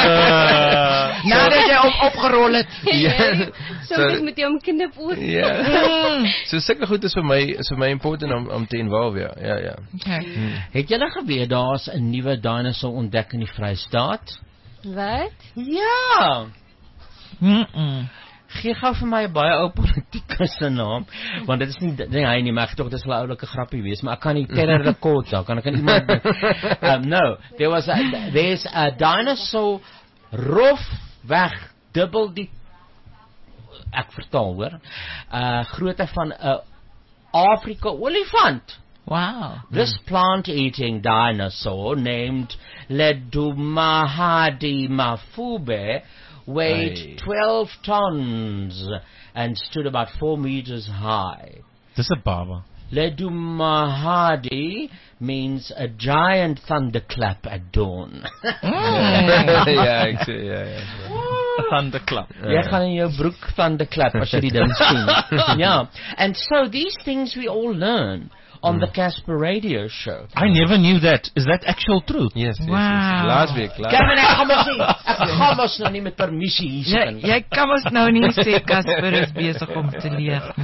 Nadat jy hom opgerol het. Ja. Soms So- moet jy hom knip oor. Ja. So sulke goed is vir my is vir my important om om te involve, ja. Ja, ja. Okay. Hmm. Het julle geweet daar's 'n nuwe dinosour ontdek in die Vrystaat? Wat? Ja. Mm -mm. Gee gou vir my 'n baie ou politikus se naam, want dit is nie nie hy nie, maar ek tog dit is 'n oulike grappie wees, maar ek kan nie terror rekord daar, kan ek aan iemand um, no, there was a, there's a dinosaur rof weg dubbel die ek vertaal hoor, uh grootte van 'n Afrika olifant. Wow. This plant-eating dinosaur named Ledumahadi Mafube weighed Aye. twelve tons and stood about four meters high. Dis 'n baba. Ledumahadi means a giant thunderclap at dawn. Ja, ek sê ja, ja. 'n Thunderklap. Jy gaan in jou broek thunderclap as jy die ding sien. Ja. And so these things we all learn on the Casper Radio Show. I never knew that. Is that actual truth? Yes, yes, Wow. yes. Laas week, laas. Kevin, ek gaan mos nie, ek gaan mos nou nie met permissie hier Jy, sit. jy kan ons nou nie sê Casper is besig om te leeg nie.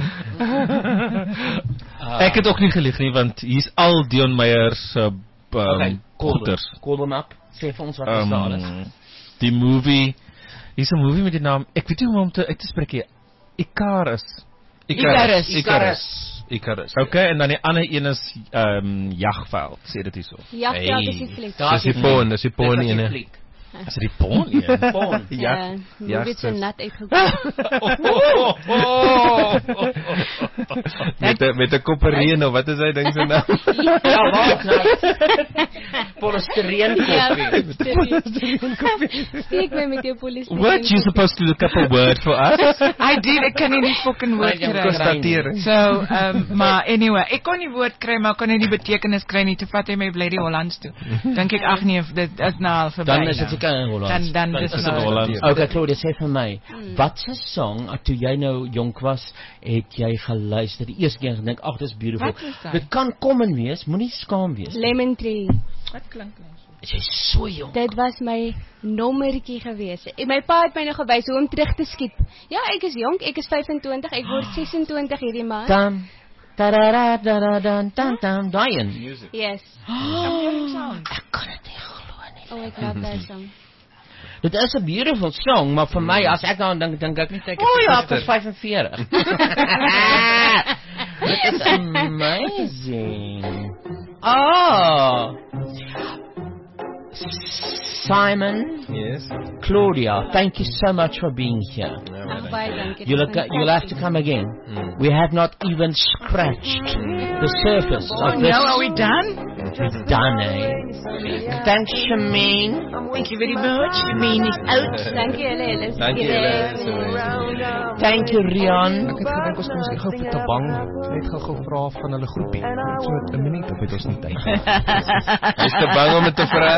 Ek het ook nie gelieg nie, want hier's al Dion Meyer se um, Okay, call them, goeders. call them up. Sê vir ons wat um, daar is. Die movie, hier's 'n movie met die naam, ek weet nie hoe om te uit te spreek nie. Icarus. Icarus. Icarus. Icarus. Okay, en dan die ander een is ehm um, Jagveld, sê dit hierso. Ja, ja, Hey. dis die fliek. Dis die pon, dis die pon Dis wat ene. jy fliek. Is dit die pon een? Pon. Ja, ja, moet dit so sis. nat uitgekom. Met 'n met 'n koppereen of wat is hy ding se naam? Ja, wag nou. Polistireen Ja, koffie. steek my met jou polisie. What, you supposed to look up a word for us? I did, ek kan nie die fucking woord Nee, jy kry. Konstatering. So, um, maar anyway, ek kon die woord kry, maar ek kon nie die betekenis kry nie. Toe vat hy my bly die Hollands toe. Dink ek ag nee, dit is nou al verby. Dan is dit nou. seker in Holland. Dan dan dis is dit nou. Hollands. Okay, Claudia, sê vir my, wat 'n song uh, toe jy nou jonk was, het jy geluister die eerste keer en gedink, ag, dis beautiful. Wat is dit? Dit kan common wees, moenie skaam wees. Lemon Tree. Wat klink nou so? Jy is so jong. Dit was my nommertjie gewees. En my pa het my nou gewys hoe om terug te skiet. Ja, ek is jonk, ek is vyf-en-twintig, ek word ses en twintig hierdie maand. Dan tarara daradan dan dan daai. Yes. Ek kan dit nie glo nie. Oh, ek love that song. Dit is 'n beautiful song, maar vir my as ek daaraan dink, dink ek, oh ja, ek was vyf-en-veertig. Dit is amazing. Oh. Simon, Yes. Claudia, thank you so much for being here. Ag baie dankie. You'll, you'll have to come again. We have not even scratched the surface Oh of this. no, are we done? Done, eh? Thanks, Shameen. Thank you very much. Shameen is out. Thank you, Ella. Thank you, Ella. Thank you, Rian. Ek het gedink ons kan miskien gou vir Tabang net gou-gou vra van hulle groepie. So 'n minuut op het ons nie tyd. Is te bang om dit te vra?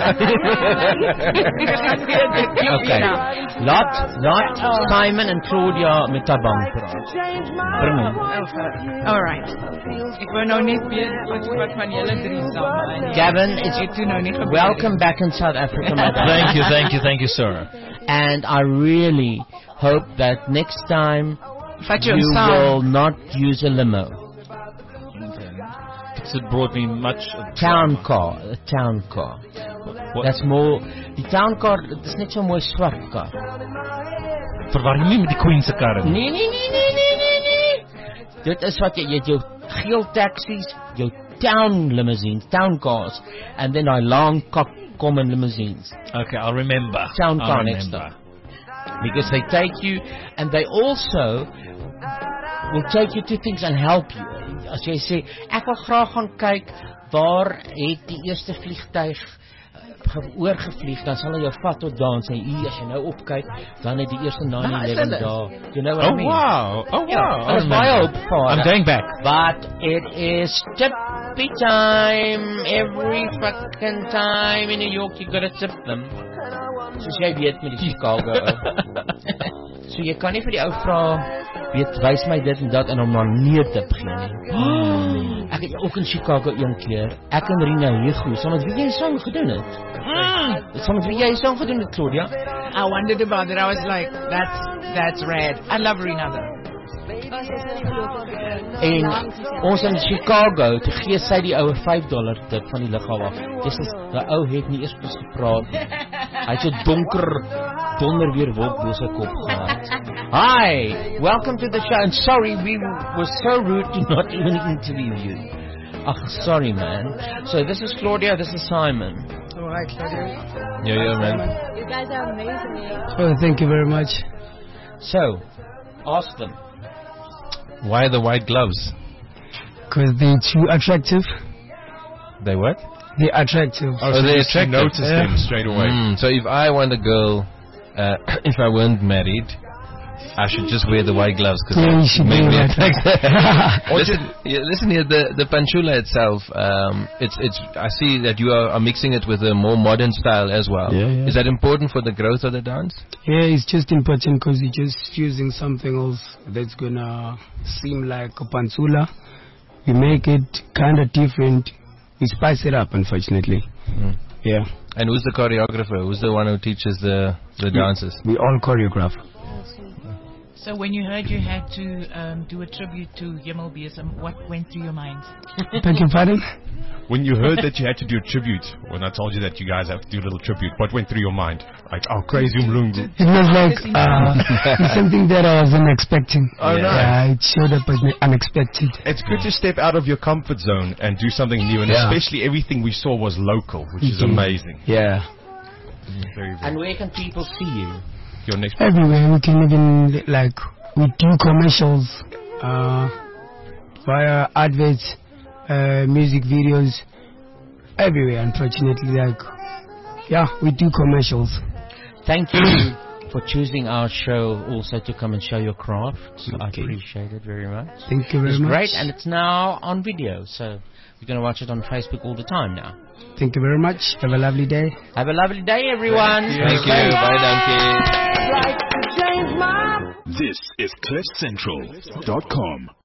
Okay. Laat, laat Simon en Claudia met Tabang praat. Bring hom. All right. Ek wou nou net weet wat wat van julle drie saam. Gavin, it's welcome back in South Africa, my darling. Thank you, thank you, thank you, sir. And I really hope that next time Vat you jou saam. will not use a limo. It brought me much. Town car, a town car. What? That's more. Die town car, dit is net so mooi swart kar. Verwar jy nie met die Queen se karre nie. Nee, nee, nee, nee, nee, nee, nee. Dit is wat jy, jy het jou geel taxis, jou town limousines, town cars, and then I long cock common limousines. Okay, I'll remember. Town I'll car next remember. time. Because they take you, and they also will take you to things and help you. As jy sê, ek wil graag gaan kyk waar het die eerste vliegtuig oorgevlieg, dan sal hy jou vat tot daar en sê, hier, as jy nou opkyk, dan het die eerste nine eleven daar. You know what oh, I mean? Wow. Oh, Ja, wow. dat is baie opvaar. I'm going back. But it is tippy time. Every fucking time in New York, you gotta tip them. Soos jy weet met die Chicago ou. So jy kan nie vir die ou vra, weet, wys my dit en dat en hom maar nee tip gee nie. Ek het ook in Chicago een keer, ek en Rina Hugo, saam met wie jy saam gedoen het? Saam met wie jy saam gedoen het, Claudia? I wondered about it. I was like, that's that's rad. I love Renata. En ons in Chicago, toe gee sy die ouwe five dollar tip van die lughawe af. Dis is, die ou het nie eers met ons gepraat nie. Hy het so donker, donder weer wolk bo sy kop gehad. Hi, welcome to the show. And sorry, we were so rude to not even interview you. Ach, sorry man. So this is Claudia, this is Simon. All right, Claudia. Yeah, yeah, man. You guys are amazing. Oh, thank you very much. So, ask them. Why the white gloves? Because they're too attractive. They what? They're attractive. Oh, so they attractive. Notice Yeah. them straight away. Mm, so if I want a girl, uh, if I weren't married, I should just wear the white gloves because Yeah, you should make do me that. attractive. listen, yeah, listen here, the the panchula itself. Um, it's it's. I see that you are, are mixing it with a more modern style as well. Yeah, yeah. Is that important for the growth of the dance? Yeah, it's just important because you're just fusing something else that's gonna seem like a pantsula. We make it kind of different. We spice it up, unfortunately. Mm. Yeah. And who's the choreographer? Who's the one who teaches the the dances? We all choreograph. So when you heard you had to um, do a tribute to Yemel Biesem, what went through your mind? Beg your pardon? When you heard that you had to do a tribute, when I told you that you guys have to do a little tribute, what went through your mind? Like, oh, crazy Mlungu. It was like uh, something that I wasn't expecting. Oh, yeah. no. Yeah, it showed up as unexpected. It's good to step out of your comfort zone and do something new, and Yeah. especially everything we saw was local, which is Mhm. amazing. Yeah. Very, very. And where can people see you? Your next Everywhere. We can even, like, we do commercials uh, via adverts, uh, music videos, everywhere, unfortunately. Like, yeah, we do commercials. Thank you for choosing our show also to come and show your crafts. I Okay. appreciate it very much. Thank you very It's much. great, and it's now on video, so you're going to watch it on Facebook all the time now. Thank you very much. Have a lovely day. Have a lovely day, everyone. Thank you. Bye, donkey. This is cliff central dot com.